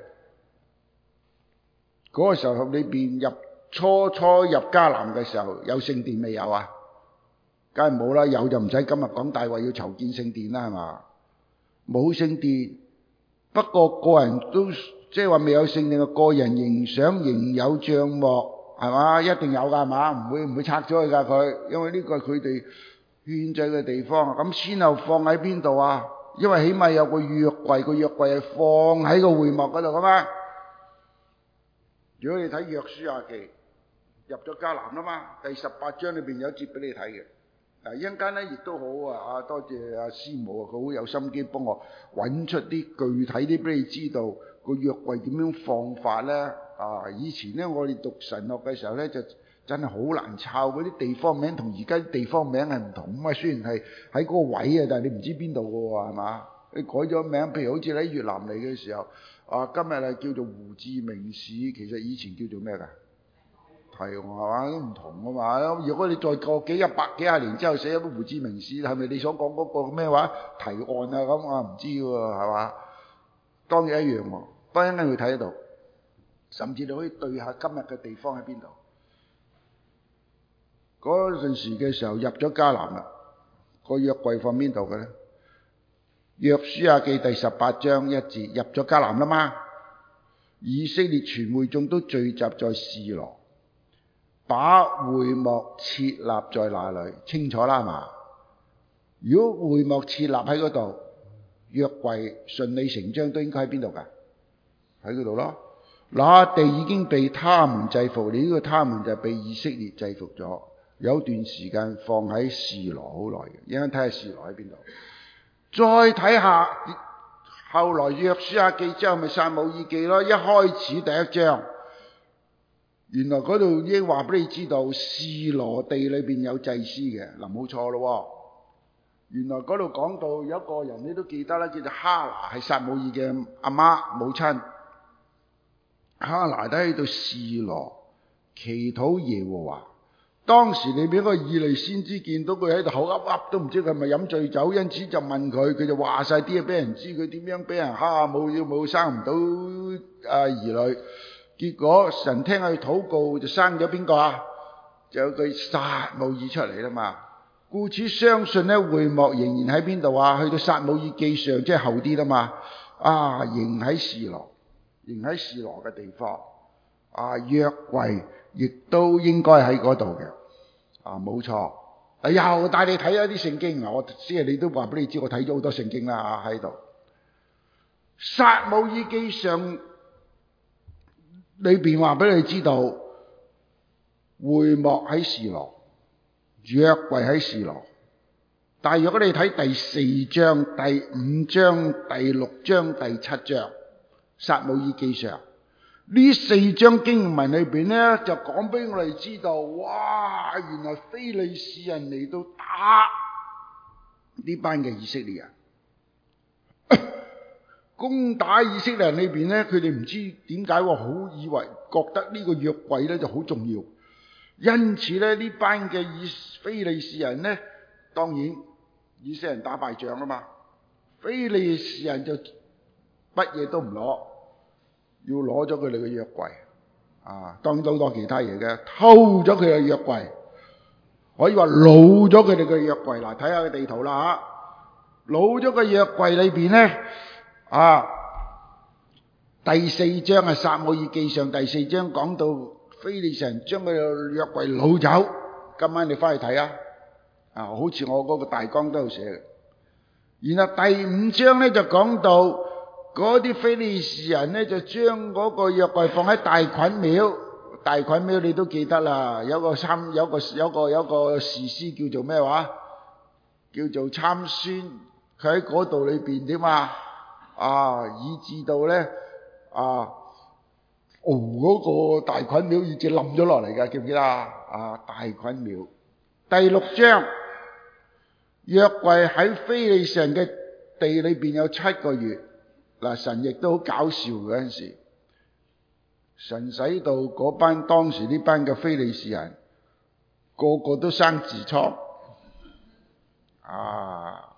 嗰、那個時候裏邊入初初入迦南嘅時候，有聖殿未有啊？梗係冇啦，有就唔使今日講大話要籌建聖殿啦，係嘛？冇聖殿，不過個人都。即係話未有聖殿嘅個人仍想仍有帳幕，係嘛？一定有㗎，係嘛？唔會唔會拆咗佢㗎佢，因為呢個係佢哋獻祭嘅地方。咁先後放喺邊度啊？因為起碼有個約櫃，個約櫃係放喺個會幕嗰度㗎嘛。如果你睇約書亞記，入咗迦南啦嘛，第十八章裏邊有一節俾你睇嘅。嗱，一陣間咧亦都好啊！啊，多謝阿師母啊，佢好有心機幫我揾出啲具體啲俾你知道。個約櫃點樣放法咧？啊，以前咧我哋讀神學嘅時候咧，就真係好難抄嗰啲地方名，同而家啲地方名係唔同啊！雖然係喺嗰個位啊，但係你唔知邊度嘅喎，係嘛？你改咗名，譬如好似喺越南嚟嘅時候， 啊，今日係叫做胡志明市，其實以前叫做咩㗎？提案係嘛，都唔同啊嘛。如果你再過幾一百幾廿年之後寫一本胡志明市，係咪你所講嗰個咩話提案啊咁？我唔知喎，係嘛？當然一樣喎，當然你會睇得到，甚至你可以對下今日嘅地方喺邊度。嗰陣時嘅時候入咗迦南啦，個約櫃放邊度嘅咧？約書亞記第十八章一節，入咗迦南啦嘛，以色列全會眾都聚集在示羅，把會幕設立在那裏，清楚啦嘛？如果會幕設立喺嗰度，約櫃順理成章都應該喺邊度㗎？喺嗰度咯。那地已經被他們制服，呢、這個他們就係被以色列制服咗，有段時間放喺示羅好耐嘅。一陣睇下示羅喺邊度。再睇下後來約書亞記之後咪撒母耳記咯。一開始第一章，原來嗰度已經話俾你知道示羅地裏邊有祭司嘅。嗱，冇錯咯。原來嗰度講到有一個人你都記得啦，叫做哈拿，係撒母耳嘅阿媽母親。哈拿都喺度示羅祈禱耶和華。當時你俾個以利先知見到佢喺度口噏噏，都唔知佢係咪飲醉酒，因此就問佢，佢就話晒啲嘢俾人知，佢點樣俾人蝦，冇要冇生唔到啊兒女。結果神聽佢禱告，就生咗邊個啊？就有句撒母耳出嚟啦嘛。故此相信咧，會幕仍然喺邊度啊？去到撒母耳記上，即係後啲啦嘛。啊，仍喺示羅，仍喺示羅嘅地方。啊，約櫃亦都應該喺嗰度嘅。啊，冇錯。又帶你睇一啲聖經，我即係你都話俾你知，我睇咗好多聖經啦喺度。撒母耳記上裏邊話俾你知道，會幕喺示羅，約櫃喺示羅。但係如果你睇第四章、第五章、第六章、第七章，撒母耳記上呢四章經文裏邊咧，就講俾我哋知道，哇！原來非利士人嚟到打呢班嘅以色列人，攻打以色列人裏邊咧，佢哋唔知點解喎，好以為覺得呢個約櫃咧就好重要，因此咧呢班嘅以非利士人咧，當然以色列人打敗仗啊嘛，非利士人就乜嘢都唔攞。要攞咗佢哋嘅約櫃啊，當然好多其他嘢嘅，偷咗佢嘅約櫃，可以話擄咗佢哋嘅約櫃。嗱，睇下個地圖啦吓，擄咗個約櫃裏邊咧啊，第四章係撒母耳記上第四章講到非利士人將佢嘅約櫃擄走。今晚你翻去睇啊，啊，好似我嗰個大綱都有寫嘅。然後第五章咧就講到。嗰啲非利士人咧就將嗰個約櫃放喺大袞廟，大袞廟你都記得啦，有個參有個有個有個士師叫做咩話？叫做參孫，佢喺嗰度裏邊點啊？啊，以至到咧啊，哦嗰個大袞廟以至冧咗落嚟㗎，記唔記得啊？啊，大袞廟第六章，約櫃喺非利士人嘅地裏邊有七個月。嗱，神亦都好搞笑嗰陣時，神使到嗰班當時呢班嘅非利士人個個都生痔瘡，啊，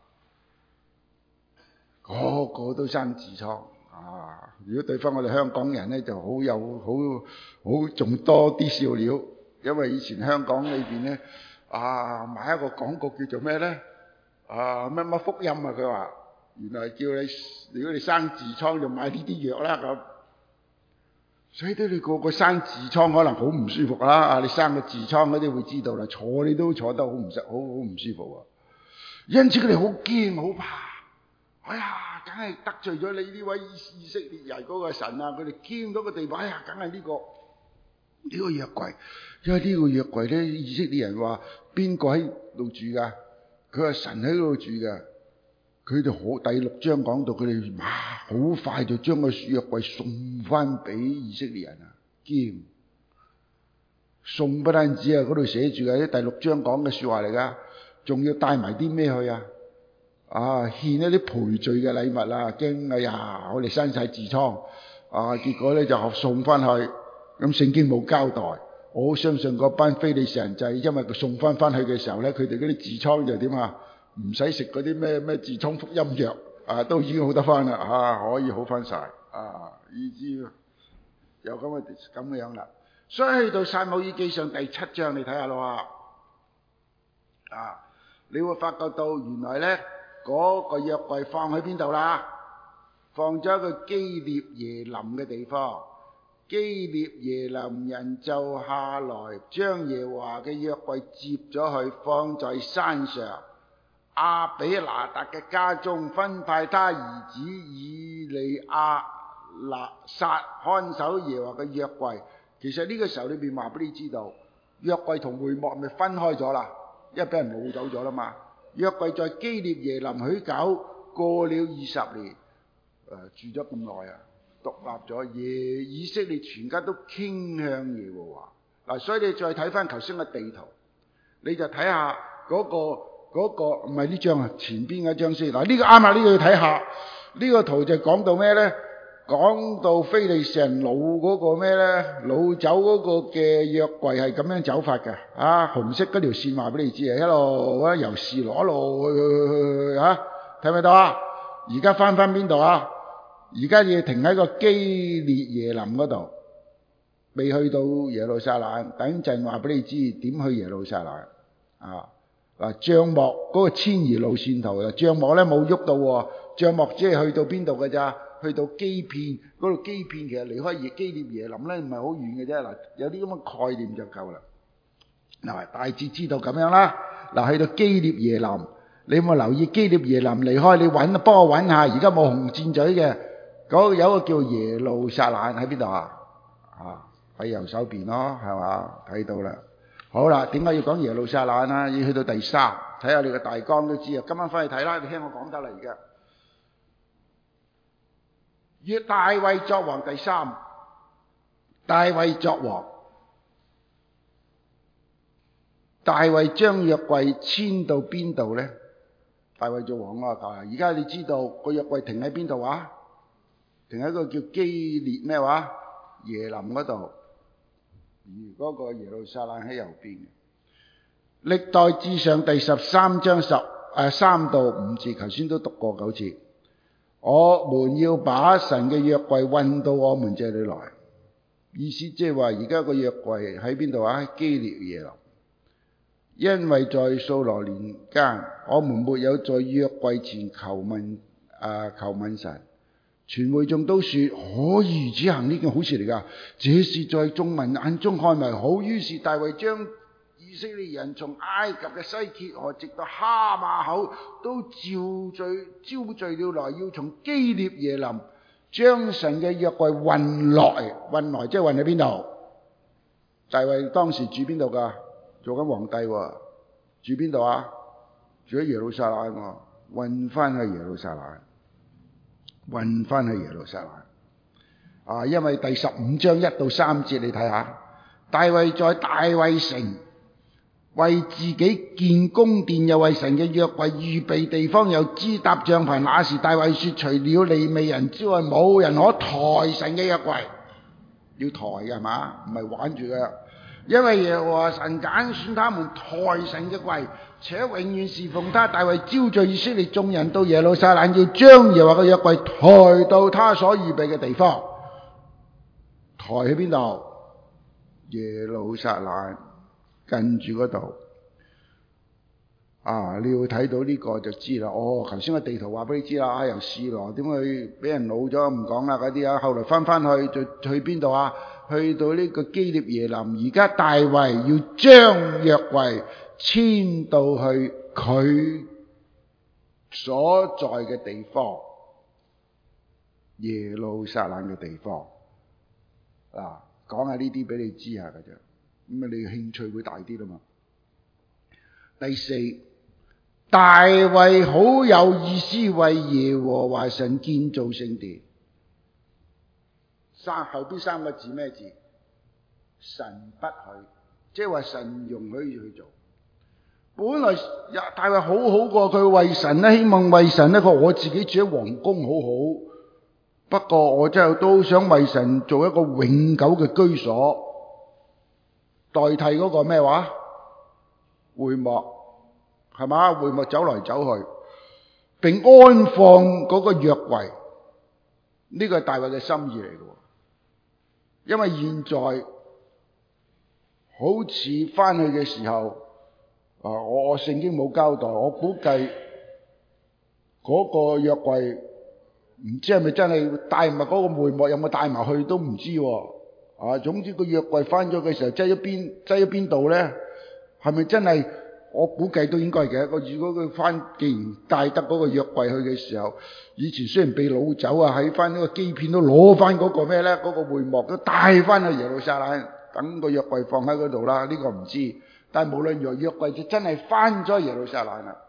個個都生痔瘡啊！如果對翻我哋香港人咧，就好有好好仲多啲笑料，因為以前香港裏邊咧啊，買一個廣告叫做咩咧？啊，乜乜福音啊，佢話。原來叫你，如果你生痔瘡就買呢啲藥啦咁，所以都你個個生痔瘡可能好唔舒服啦。啊，你生個痔瘡嗰啲會知道啦，坐你都坐得好唔舒，好好唔舒服啊。因此佢哋好驚好怕，哎呀，梗係得罪咗你呢位以色列人嗰個神啊！佢哋驚到個地步，哎呀，梗係呢個呢個約櫃，因為呢個約櫃咧，以色列人話邊個喺度住噶？佢話神喺度住噶。佢哋好第六章講到佢哋哇，好快就將個約櫃送翻俾以色列人啊！驚送不單止啊，嗰度寫住嘅啲第六章講嘅說話嚟噶，仲要帶埋啲咩去啊？ 啊獻一啲賠罪嘅禮物啦，驚哎呀我哋生晒痔瘡啊，結果咧就送翻去，咁聖經冇交代。我相信嗰班非利士人就係因為佢送翻翻去嘅時候咧，佢哋嗰啲痔瘡就點啊？唔使食嗰啲咩咩痔瘡福音藥啊，都已經好得翻啦，啊可以好翻晒啊，以至有咁嘅咁嘅樣啦。所以去到撒母耳記上第七章，你睇下咯啊，你會發覺到原來咧嗰個約櫃放喺邊度啦？放咗一個基列耶琳嘅地方。基列耶琳人就下來將耶和華嘅約櫃接咗去，放在山上。亞比拿達嘅家中分派他兒子以利亞拿撒看守耶和華嘅約櫃。其實呢個時候裏邊話俾你知道，約櫃同會幕咪分開咗啦，因為俾人擄走咗啦嘛。約櫃在基列耶琳許久，過了二十年，誒、呃、住咗咁耐啊，獨立咗，耶以色列全家都傾向耶和華。嗱、啊，所以你再睇翻頭先嘅地圖，你就睇下嗰個嗰、那個唔係呢張啊，前邊嗰張先。嗱、啊、呢、這個啱啊，呢、這個要睇下。呢、這個圖就講到咩咧？講到非利士人擄嗰個咩咧？擄走嗰個嘅約櫃係咁樣走法嘅。啊，紅色嗰條線話俾你知啊，一路啊由示羅一路去去去嚇，睇唔睇到啊？而家翻翻邊度啊？而家要停喺個基列耶琳嗰度，未去到耶路撒冷。等陣話俾你知點去耶路撒冷啊！嗱，帳幕嗰個遷移路線圖啊，帳幕咧冇喐到喎，帳幕只係去到邊度嘅咋？去到基遍嗰度，基遍其實離開耶基列耶琳咧唔係好遠嘅啫。嗱，有啲咁嘅概念就夠啦。嗱，大致知道咁樣啦。嗱，去到基列耶琳，你有冇留意基列耶琳離開？你揾幫我揾下，而家冇紅箭嘴嘅嗰有個叫耶路撒冷喺邊度啊？啊，喺右手邊咯，係嘛？睇到啦。好啦，點解要講耶路撒冷啊？要去到第三，睇下你個大綱都知啊。今晚翻去睇啦，你聽我講得啦。而家約大衛作王第三，大衛作王，大衛將約櫃遷到邊度咧？大衛做王啊！而家你知道個約櫃停喺邊度啊？停喺個叫基列咩話耶琳嗰度。而嗰個耶路撒冷喺右邊。歷代志上第十三章十誒三到五節，頭先都讀過九次。我們要把神嘅約櫃運到我們這裏來，意思即係話而家個約櫃喺邊度啊？基列耶琳。因為在掃羅年間，我們沒有在約櫃前求問啊求問神。全會眾都說可以如此行，呢件好事嚟噶，這是在眾民眼中看為好。於是大衛將以色列人從埃及嘅西結河直到哈馬口都召聚招聚了來，要從基列耶琳將神嘅約櫃運來，運來即係運喺邊度？大衛當時住邊度噶？做緊皇帝喎，住邊度啊？住喺耶路撒冷喎，運翻去耶路撒冷。運翻去耶路撒冷啊！因為第十五章一到三節你睇下，大衛在大衛城為自己建宮殿，又為神嘅約櫃預備地方，又支搭帳棚。那時大衛說：除了利未人之外，冇人可抬神嘅約櫃。要抬嘅係嘛？唔係玩住嘅。因為耶和華神揀選他們抬神嘅櫃，且永遠侍奉他。大衛招聚以色列眾人到耶路撒冷，要將耶和華嘅約櫃抬到他所預備嘅地方。抬喺邊度？耶路撒冷近住嗰度。啊，你要睇到呢個就知啦。哦，頭先個地圖話俾你知啦。由示羅點去俾人擄咗唔講啦嗰啲啊，後來翻翻去就去邊度啊？去到呢個基列耶琳。而家大衛要將約櫃遷到去佢所在嘅地方，耶路撒冷嘅地方。嗱、啊，講下呢啲俾你知下嘅啫，咁啊你興趣會大啲啦嘛。第四，大衛好有意思為耶和華神建造聖殿。三後邊三個字咩字？神不許，即係話神容許去做。 本來大衛好好過，佢為神咧，希望為神咧，佢我自己住喺皇宮好好。不過我真係都想為神做一個永久嘅居所，代替嗰個咩話會幕，係嘛？會幕走來走去，並安放嗰個約櫃，呢個係大衛嘅心意嚟嘅。因為現在好似翻去嘅時候，啊，我我聖經冇交代，我估計嗰個約櫃唔知係咪真係帶埋嗰個會幕，有冇帶埋去都唔知喎。啊，總之個約櫃翻咗嘅時候，擠喺邊擠喺邊度咧？係咪真係？我估計都應該嘅。個如果佢翻，既然帶得嗰個約櫃去嘅時候，以前雖然被擄走啊，喺翻呢個基遍都攞翻嗰個咩咧？嗰個會幕都帶翻去耶路撒冷，等個約櫃放喺嗰度啦。呢個唔知，但係無論如何，約櫃就真係翻咗耶路撒冷啦。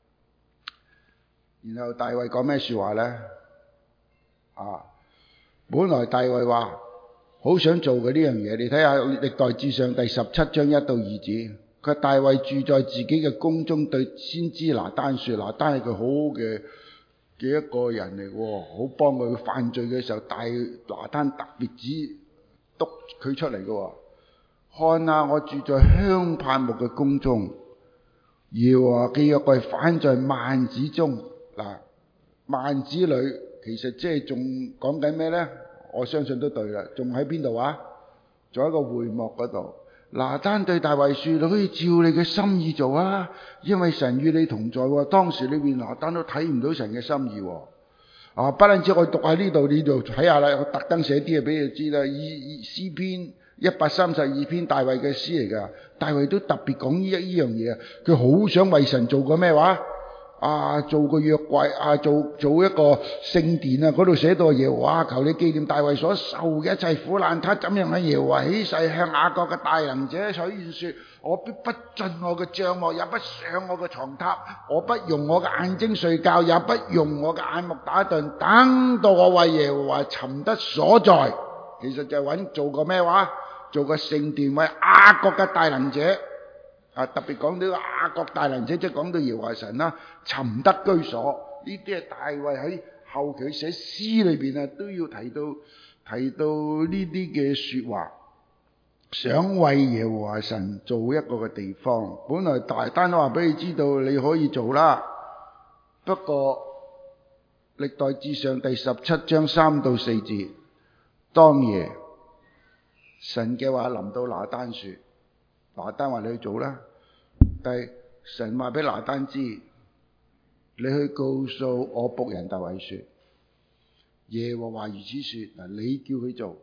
然後大衛講咩說話咧？啊，本來大衛話好想做嘅呢樣嘢，你睇下歷代志上第十七章一到二節，佢大衛住在自己嘅宮中，對先知拿單說，拿單係佢好嘅嘅一個人嚟喎，好幫佢犯罪嘅時候，大拿單特別指督佢出嚟嘅。看啊，我住在香柏木嘅宮中，耶和華嘅約櫃反在幔子中。嗱，幔子裏其實即係仲講緊咩咧？我相信都對啦，仲喺邊度啊？仲喺個會幕嗰度。拿單對大衛說：你可以照你嘅心意做啊，因為神與你同在。當時裏邊拿單都睇唔到神嘅心意。啊，不單止我讀喺呢度，你就睇下啦。我特登寫啲嘢俾你知啦。以詩篇一百三十二篇大衛嘅詩嚟噶，大衛都特別講呢一呢樣嘢啊。佢好想為神做個咩話？啊，做個約櫃啊，做做一個聖殿啊！嗰度寫到耶和華，求你紀念大衛所受嘅一切苦難，他怎樣喺耶和華起誓向雅各嘅大能者許願說：我必不進我嘅帳幕，也不上我嘅床榻，我不用我嘅眼睛睡覺，也不用我嘅眼目打盹，等到我為耶和華尋得所在。其實就係揾做個咩話？做個聖殿，為雅各嘅大能者。啊！特別講到雅各大能者，即係講到耶和華神啦，尋得居所。呢啲係大衛喺後期寫詩裏邊啊，都要提到提到呢啲嘅說話，想為耶和華神做一個嘅地方。本來大單都話俾你知道，你可以做啦。不過歷代志上第十七章三到四節，當夜神嘅話臨到拿單說，拿單話你去做啦。但係神話俾拿單知，你去告訴我僕人大衛說，耶和華如此說，嗱，你叫佢做，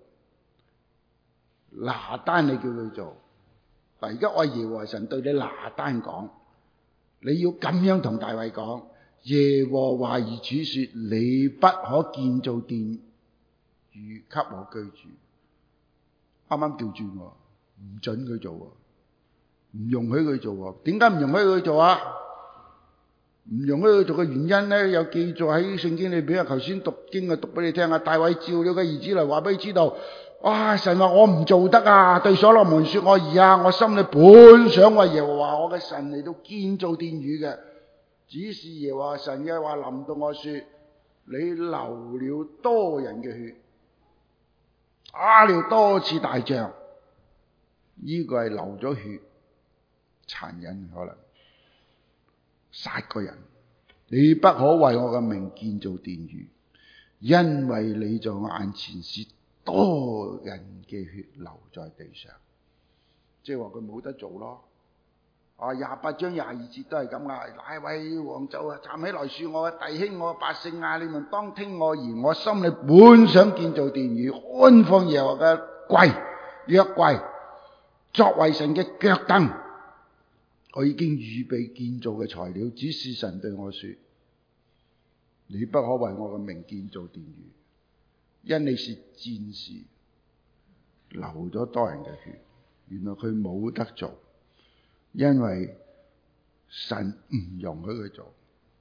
拿單你叫佢做。嗱，而家我耶和華神對你拿單講，你要咁樣同大衛講，耶和華如此說，你不可建造殿宇給我居住。啱啱調轉，唔准佢做。唔容許佢做。點解唔容許佢做啊？唔容許佢做嘅原因咧，有記載喺聖經裏邊啊。頭先讀經啊，讀俾你聽啊。大衛召了個兒子嚟，話俾你知道，哇！神話我唔做得啊，對所羅門說，我兒啊，我心裏本想為耶和華我嘅神嚟到建造殿宇嘅，只是耶和華神嘅話臨到我說，你流了多人嘅血，打了多次大仗，呢、這個係流咗血。殘忍，可能殺個人，你不可為我嘅名建造殿宇，因為你在我眼前是多人嘅血流在地上，即係話佢冇得做咯。啊，廿八章廿二節都係咁噶。大衛王就啊站起來說，我嘅弟兄，我嘅百姓啊，你們當聽我言，我心裏本想建造殿宇，安放耶和華嘅櫃約櫃，作為神嘅腳凳。我已經預備建造嘅材料，只是神對我說，你不可為我嘅名建造殿宇，因你是戰士，流咗多人嘅血。原來佢冇得做，因為神唔容許佢做。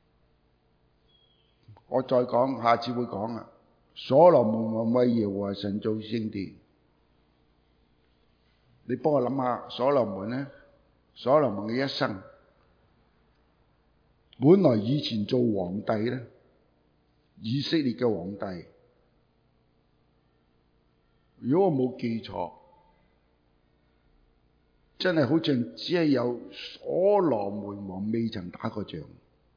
我再講，下次會講啊。所羅門王為耶和華神做聖殿，你幫我諗下所羅門呢？所羅門嘅一生本來以前做皇帝咧，以色列嘅皇帝，如果我冇記錯，真係好似只係有所羅門王未曾打過仗，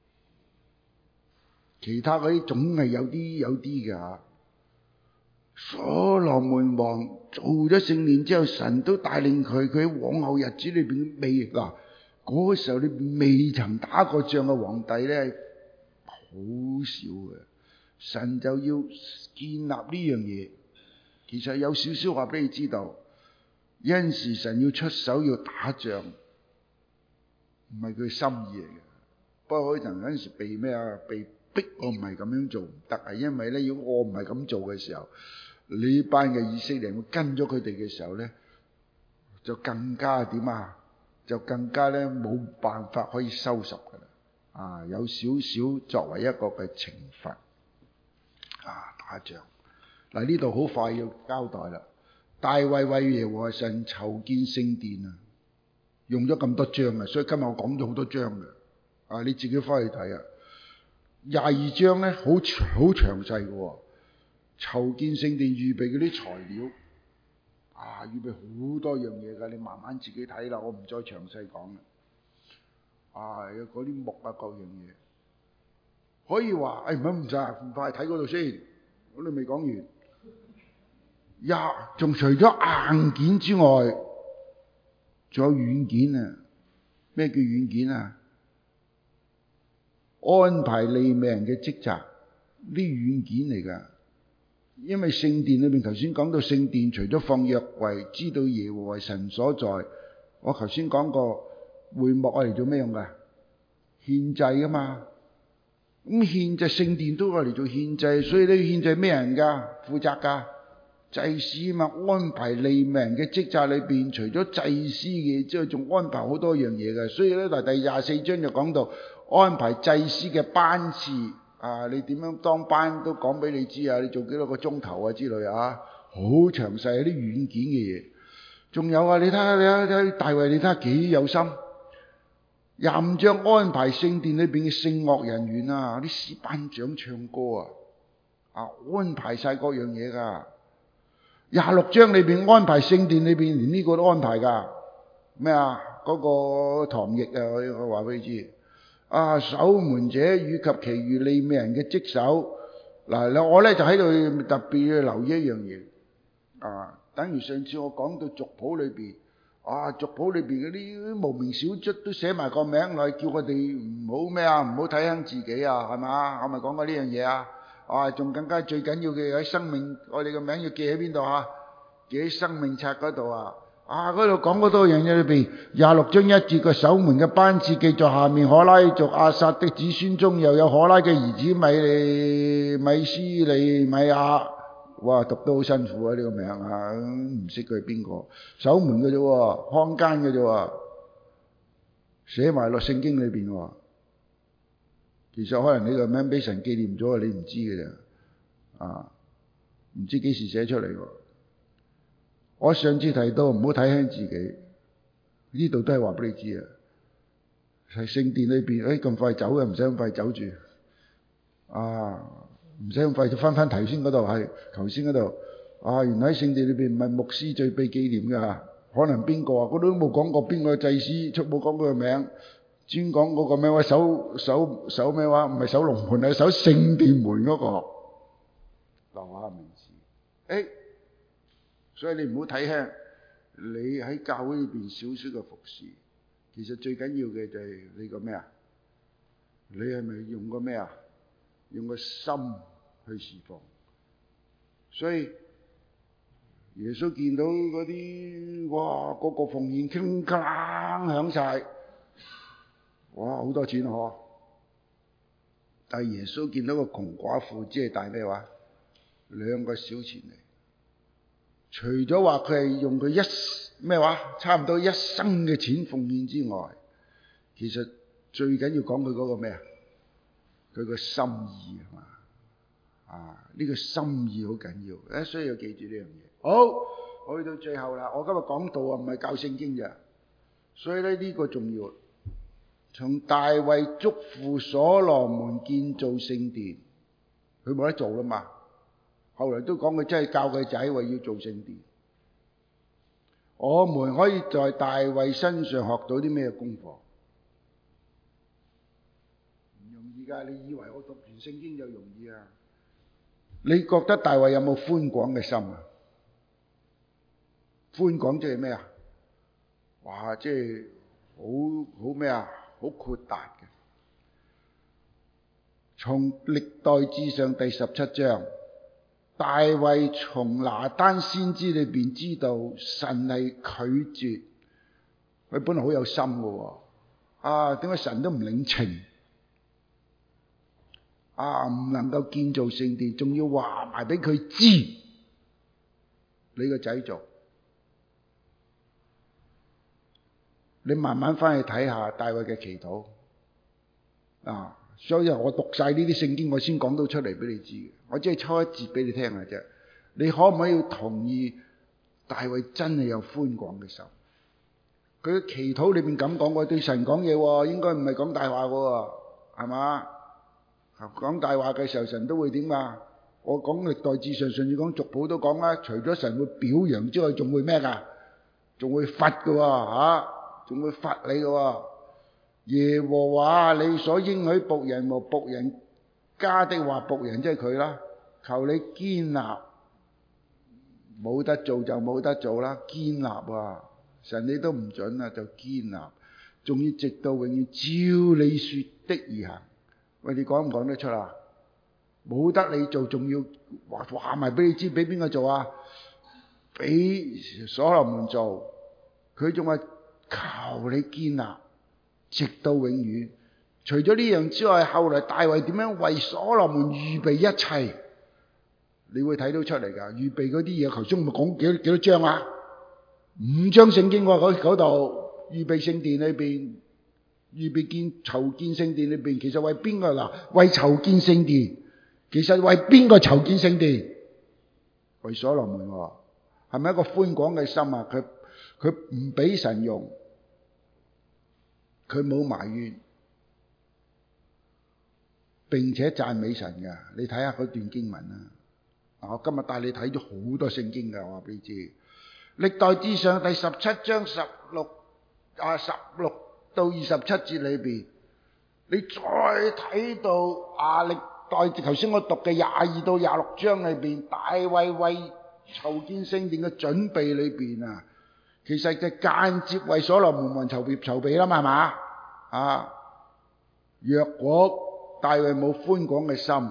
其他嗰啲總係有啲有啲嘅嚇。所羅門王做咗聖殿之後，神都帶領佢，佢喺往後日子裏邊未嗱嗰個時候，你未曾打過仗嘅皇帝咧，好少嘅。神就要建立呢樣嘢。其實有少少話俾你知道，有陣時神要出手要打仗，唔係佢心意嚟嘅。不過可能有陣時被咩啊？被逼我唔係咁樣做唔得啊！因為咧，如果我唔係咁做嘅時候，呢班嘅以色列人會跟咗佢哋嘅時候咧，就更加點啊？就更加咧冇辦法可以收拾噶啦。啊，有少少作為一個嘅懲罰啊，打仗。嗱，呢度好快要交代啦。大衛為耶和華神籌建聖殿啊，用咗咁多章啊，所以今日我講咗好多章嘅。啊，你自己翻去睇啊。廿二章咧，好長好詳細嘅。籌建聖殿預備嗰啲材料啊，預備好多樣嘢噶，你慢慢自己睇啦，我唔再詳細講啦。啊，有嗰啲木啊，各樣嘢，可以話誒唔好唔晒，唔快睇嗰度先，我哋未講完。呀，仲除咗硬件之外，仲有軟件啊！咩叫軟件啊？安排利未人嘅職責，呢軟件嚟噶。因為聖殿裏邊頭先講到聖殿，除咗放約櫃，知道耶和華神所在。我頭先講過會幕係嚟做咩用噶？獻祭噶嘛。咁獻祭聖殿都係嚟做獻祭，所以你要獻祭咩人噶？負責噶祭司嘛。安排利未人嘅職責裏邊，除咗祭司嘅之外，仲安排好多樣嘢嘅。所以咧，第第廿四章就講到安排祭司嘅班次。啊！你點樣當班都講俾你知啊！你做幾多個鐘頭啊之類啊，好詳細啲軟件嘅嘢。仲有啊！你睇下你睇睇大衛，你睇下幾有心。廿五章安排聖殿裏邊嘅聖樂人員啊，啲詩班長唱歌啊，啊安排晒各樣嘢噶。廿六章裏邊安排聖殿裏邊連呢個都安排噶。咩啊？嗰個堂役啊，我話俾你知。啊！守門者與及其餘利未人嘅職守，嗱，我咧就喺度特別去留意一樣嘢啊。等於上次我講到族譜裏邊，啊族譜裏邊嗰啲無名小卒都寫埋個名落去，叫我哋唔好咩啊，唔好睇輕自己啊，係嘛？我咪講過呢樣嘢啊。啊，仲更加最緊要嘅喺生命，我哋個名要記喺邊度啊？記喺生命冊嗰度啊。啊！嗰度講嗰多樣嘢裏邊，廿六章一節個守門嘅班次記在下面。可拉族亞薩的子孫中，又有可拉嘅兒子米利米斯利米亞。哇！讀得好辛苦啊！呢個名啊，唔識佢係邊個？守門嘅啫，看更嘅啫，寫埋落聖經裏邊。其實可能你個名俾神紀念咗，你唔知嘅咋啊？唔知幾時寫出嚟。我上次提到唔好睇輕自己，呢度都係話俾你知啊！喺聖殿裏邊，誒咁快走嘅，唔使咁快走住啊！唔使咁快就翻翻頭先嗰度，係頭先嗰度啊！原來喺聖殿裏邊唔係牧師最被紀念嘅嚇，可能邊個啊？嗰度都冇講過邊個祭司，出冇講過個名，專講嗰個咩話守守守咩話？唔係守龍門，係守聖殿門嗰個留下名字，誒。所以你唔好睇輕，你喺教會裏邊少少嘅服侍，其實最緊要嘅就係你個咩啊？你係咪用個咩啊？用個心去侍奉。所以耶穌見到嗰啲哇，個個奉獻鏗鏗響晒，哇好多錢嗬！但係耶穌見到個窮寡婦，只係帶咩話？兩個小錢嚟。除咗話佢係用佢一咩話，差唔多一生嘅錢奉獻之外，其實最緊要講佢嗰個咩啊？佢個心意係嘛？啊，呢個心意好緊要，誒，所以要記住呢樣嘢。好，我去到最後啦，我今日講道啊，唔係教聖經咋，所以咧呢個重要。 從大衛囑咐所羅門建造聖殿，佢冇得做啦嘛。後來都講佢真係教佢仔話要做聖殿。我們可以在大衛身上學到啲咩功課？唔容易噶，你以為我讀完聖經就容易啊？你覺得大衛有冇寬廣嘅心啊？寬廣即係咩啊？哇！即係好好咩啊？好豁達嘅。從歷代志上第十七章，大衛從拿單先知裏邊知道神係拒絕，佢本來好有心嘅，啊，點解神都唔領情？啊，唔能夠建造聖殿，仲要話埋俾佢知你個仔做。你慢慢翻去睇下大衛嘅祈禱啊！所以我讀晒呢啲聖經，我先講到出嚟俾你知嘅。我只係抽一節俾你聽嘅啫。你可唔可以同意大衛真係有寬廣嘅心？佢嘅祈禱裏面咁講，我對神講嘢，應該唔係講大話嘅，係嘛？講大話嘅時候，神都會點啊？我講歷代志上，甚至講族譜都講啦。除咗神會表揚之外，仲會咩噶？仲會罰嘅吓，仲會罰你嘅。耶和華你所應許僕人和僕人家的話，僕人即係佢啦。求你堅立，冇得做就冇得做啦。堅立啊，神你都唔准啊，就堅立，仲要直到永遠照你說的而行。喂，你講唔講得出啊？冇得你做，仲要話話埋俾你知，俾邊個做啊？俾所羅門做，佢仲話求你堅立，直到永遠。除咗呢樣之外，後來大衛點樣為所羅門預備一切，你會睇到出嚟噶。預備嗰啲嘢，頭先我咪講幾多幾多章啊？五章聖經喎，嗰嗰度預備聖殿裏邊。預備建籌建聖殿裏邊，其實為邊個嗱？為籌建聖殿，其實為邊個籌建聖殿？為所羅門，係咪一個寬廣嘅心啊？佢佢唔俾神用，佢冇埋怨，並且讚美神噶。你睇下嗰段經文啊！我今日帶你睇咗好多聖經噶，我話俾你知。歷代志上第十七章十六啊十六。到二十七節裏邊，你再睇到啊歷代頭先我讀嘅廿二到廿六章裏邊，大衛為籌建聖殿嘅準備裏邊啊，其實就間接為所羅門王籌備籌備啦嘛，係嘛啊？若果大衛冇寬廣嘅心，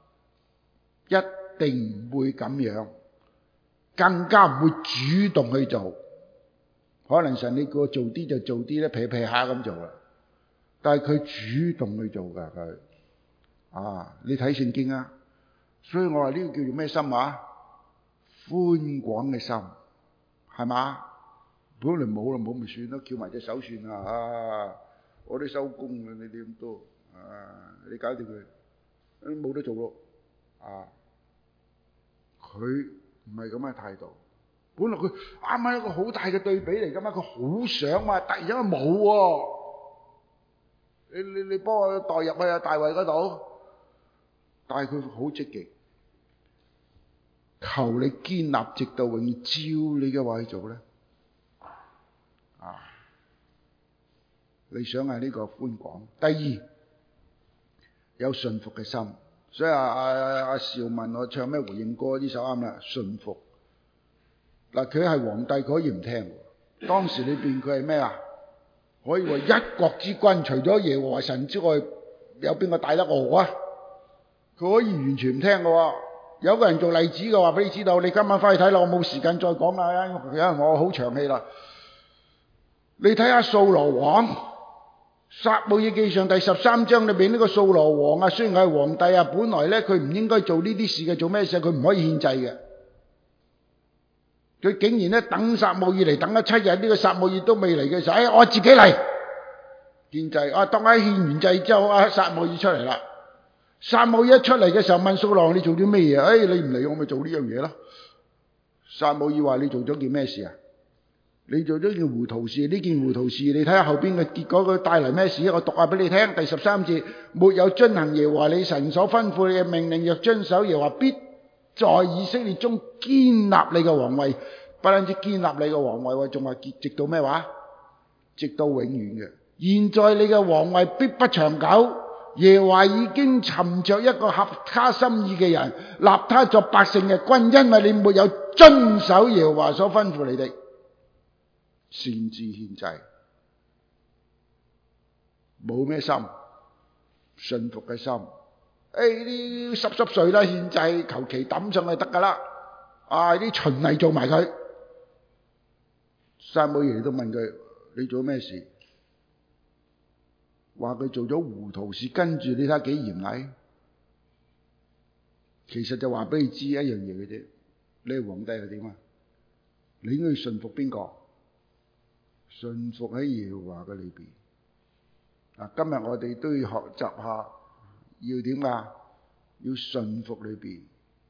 一定唔會咁樣，更加唔會主動去做。可能神你叫我做啲就做啲咧，劈劈下咁做啦。但係佢主動去做噶佢，啊！你睇聖經啊，所以我話呢個叫做咩心啊？寬廣嘅心，係嘛？本來冇啦，冇咪算咯，翹埋隻手算啦。啊！我都收工啦，你點多啊？你搞掂佢，冇得做咯。啊！佢唔係咁嘅態度。本來佢啱啱一個好大嘅對比嚟噶嘛，佢好想嘛，突然間冇喎。你你你幫我代入去啊大衛嗰度，但係佢好積極，求你堅立直到永遠，照你嘅話去做咧。啊，你想係呢個寬廣。第二，有順服嘅心。所以啊啊阿邵問我唱咩回應歌，呢首啱啦，順服。嗱，佢係皇帝，佢可以唔聽。當時裏邊佢係咩啊？可以話一國之君，除咗耶和華神之外，有邊個大得我啊？佢可以完全唔聽嘅。有個人做例子嘅話俾你知道，你今晚翻去睇啦，我冇時間再講啦，因為我好長氣啦。你睇下掃羅王，撒母耳記上第十三章裏邊呢個掃羅王啊，雖然係皇帝啊，本來咧佢唔應該做呢啲事嘅，做咩事？佢唔可以獻祭嘅。佢竟然咧等撒母耳嚟，等咗七日，呢個撒母耳都未嚟嘅時候，哎，我自己嚟獻祭。啊，當喺獻完祭之後，啊，撒母耳出嚟啦。撒母耳一出嚟嘅時候，問掃羅：你做啲咩嘢？哎，你唔嚟，我咪做呢樣嘢咯。撒母耳話：你做咗件咩事啊？ 你做咗件糊塗事，呢件糊塗事你睇下後邊嘅結果佢帶嚟咩事？我讀下俾你聽。第十三節，沒有遵行耶和華你神所吩咐你嘅命令，若遵守耶和華必在以色列中堅立你嘅皇位。不單止堅立你嘅皇位，仲話直到咩話？直到永遠嘅。現在你嘅皇位必不長久，耶和華已經尋着一個合他心意嘅人，立他作百姓嘅君，因為你沒有遵守耶和華所吩咐你的擅自獻祭，冇咩心，信服嘅心。誒，啲濕濕碎啦，獻祭求其抌上去得噶啦。啊，啲循例做埋佢。撒母耳都問佢：你做咩事？話佢做咗糊塗事，跟住你睇下幾嚴厲。其實就話俾你知一樣嘢嘅啫。你係皇帝係點啊？你應該要順服邊個？順服喺耶和華嘅裏邊。嗱，今日我哋都要學習下，要點啊？要順服裏邊。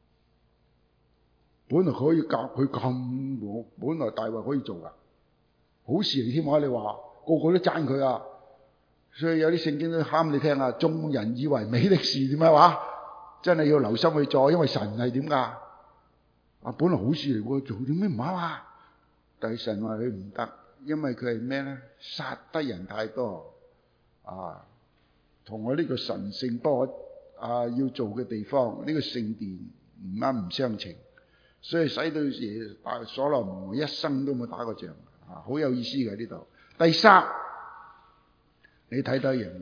本來可以教佢咁和，本來大衛可以做噶，好事嚟添啊！你話個個都讚佢啊，所以有啲聖經都喊你聽啊。眾人以為美的事點解話？真係要留心去做，因為神係點噶？啊，本來好事嚟喎，做點咩唔啱啊？但係神話佢唔得，因為佢係咩咧？殺得人太多啊，同我呢個神聖不可啊要做嘅地方，呢、這個聖殿唔啱唔相稱。所以使到耶打所羅門王一生都冇打過仗啊，好有意思嘅呢度。第三，你睇到一樣嘢，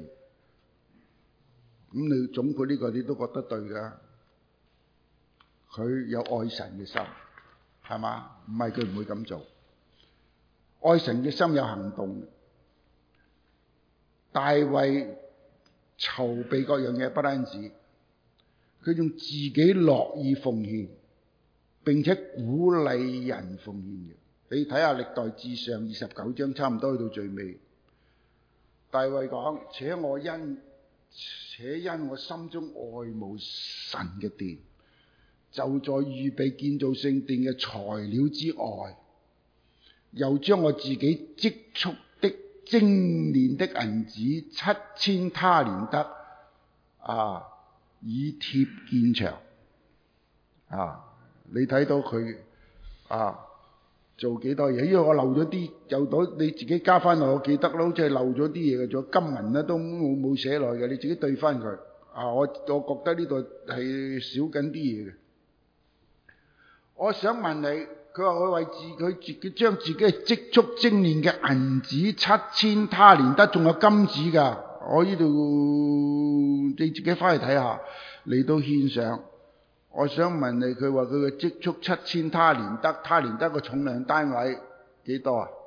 咁你總括呢個你都覺得對噶，佢有愛神嘅心，係嘛？唔係佢唔會咁做。愛神嘅心有行動。大衛籌備各樣嘢不單止，佢仲自己樂意奉獻。並且鼓勵人奉獻嘅，你睇下歷代志上二十九章，差唔多去到最尾。大衛講：且我因且因我心中愛慕神嘅殿，就在預備建造聖殿嘅材料之外，又將我自己積蓄的精煉的銀子七千他連得啊，以貼建牆啊。你睇到佢啊做幾多嘢？因為我漏咗啲，有到你自己加翻落，我記得咯，好似係漏咗啲嘢嘅，仲有金銀咧都冇冇寫落嘅，你自己對翻佢。啊，我我覺得呢度係少緊啲嘢嘅。我想問你，佢話佢為自佢自己將自己嘅積蓄精煉嘅銀子七千他連得，仲有金子㗎。我呢度你自己翻去睇下，嚟到獻上。我想問你，佢話佢嘅積蓄七千他連得，他連得個重量單位幾多啊？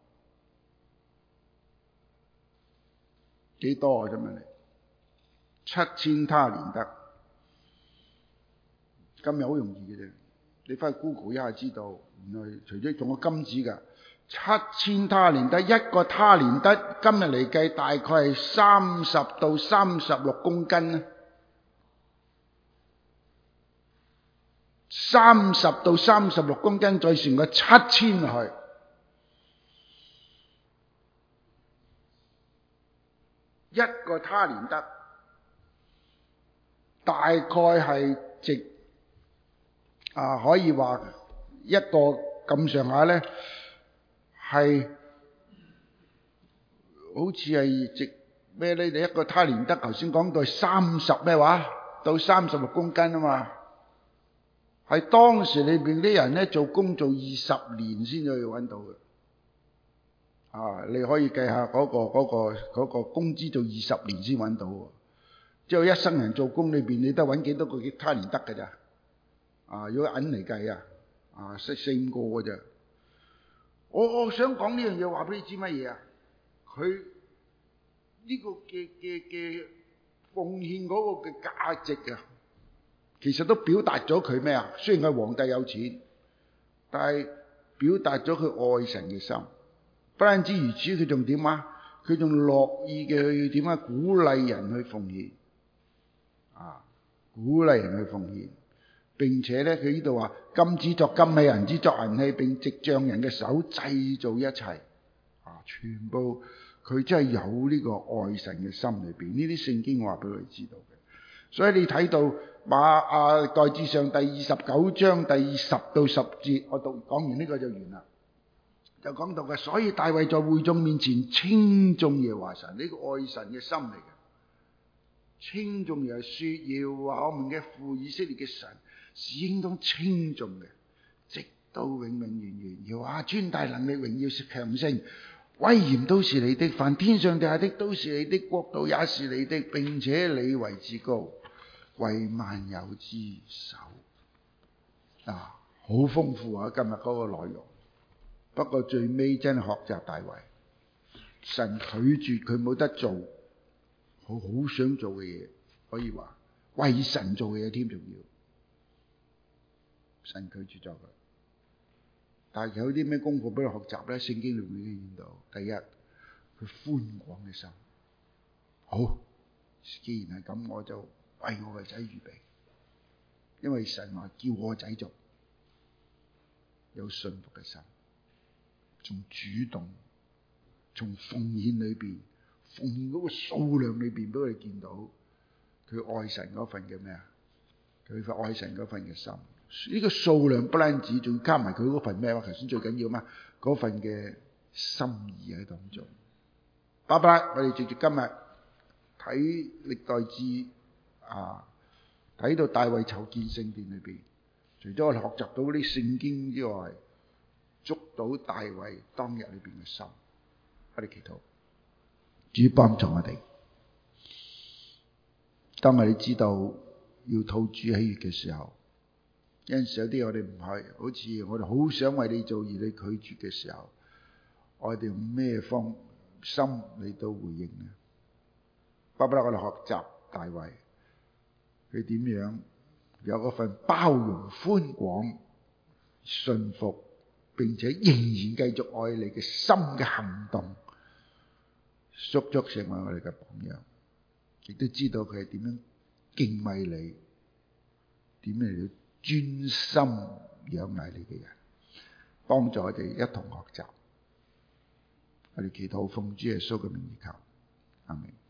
幾多啊？想問你，七千他連得，今日好容易嘅啫，你翻去 Google 一下知道。原來除咗仲有金子㗎，七千他連得，一個他連得今日嚟計大概係三十到三十六公斤啊。三十到三十六公斤，再乘個七千去，一個他連得大概係值啊，可以話一個咁上下咧，係好似係值咩咧？你一個他連得頭先講到三十咩話？到三十六公斤啊嘛。係當時裏邊啲人咧做工做二十年先至可以揾到嘅，啊！你可以計下嗰個嗰個嗰個工資做二十年先揾到，即係一生人做工裏邊，你都揾幾多個他連得㗎咋？啊！如果銀嚟計啊，啊四四五個㗎咋？我我想講呢樣嘢，話俾你知乜嘢啊？佢呢個嘅嘅嘅奉獻嗰個嘅價值啊！其實都表達咗佢咩啊？雖然佢皇帝有錢，但係表達咗佢愛神嘅心。不單止如此，佢仲點啊？佢仲樂意嘅去點啊？鼓勵人去奉獻啊！鼓勵人去奉獻。 並且咧佢呢度話金子作金器，銀子作銀器，並藉匠人嘅手製造一切啊，全部佢真係有呢個愛神嘅心裏邊。呢啲聖經話俾我哋知道嘅。所以你睇到馬啊代志上第二十九章第十到十節，我讀講完呢個就完啦。就講到嘅，所以大衛在會眾面前稱頌耶和華神，呢個愛神嘅心嚟嘅。稱頌又係說，耶和華我們嘅父以色列嘅神是應當稱頌嘅，直到永永遠遠。耶和華尊大能力榮耀是強盛，威嚴都是你的，凡天上地下的都是你的，國度也是你的，並且你為至高，為萬有之首。啊，好豐富啊！今日嗰個內容。不過最尾真係學習大衛，神拒絕佢冇得做，好好想做嘅嘢，可以話為神做嘅嘢添重要。神拒絕咗佢，但係有啲咩功課俾佢學習咧？聖經裏面已經見到，第一，佢寬廣嘅心。好，既然係咁，我就為我個仔預備，因為神話叫我仔做，有信服嘅心。從主動，從奉獻裏邊，奉獻嗰個數量裏邊，俾我哋見到佢愛神嗰份嘅咩啊？佢份愛神嗰份嘅心。呢個數量不單止，仲加埋佢嗰份咩話？頭先最緊要嘛，嗰份嘅心意喺當中。拜拜！我哋直接今日睇歷代志啊，睇到大衛籌建聖殿裏邊，除咗我哋學習到啲聖經之外，捉到大衛當日裏邊嘅心，我哋祈禱，主幫助我哋。當我哋知道要討主喜悅嘅時候，有陣時有啲我哋唔係，好似我哋好想為你做而你拒絕嘅時候，我哋用咩方心嚟到回應呢？巴不得我哋學習大衛，佢點樣有嗰份包容、寬廣、信服，並且仍然繼續愛你嘅心嘅行動，足足成為我哋嘅榜樣，亦都知道佢係點樣敬畏你，點樣嚟到專心仰賴你嘅人，幫助我哋一同學習。我哋祈禱奉主耶穌嘅名而求，阿們。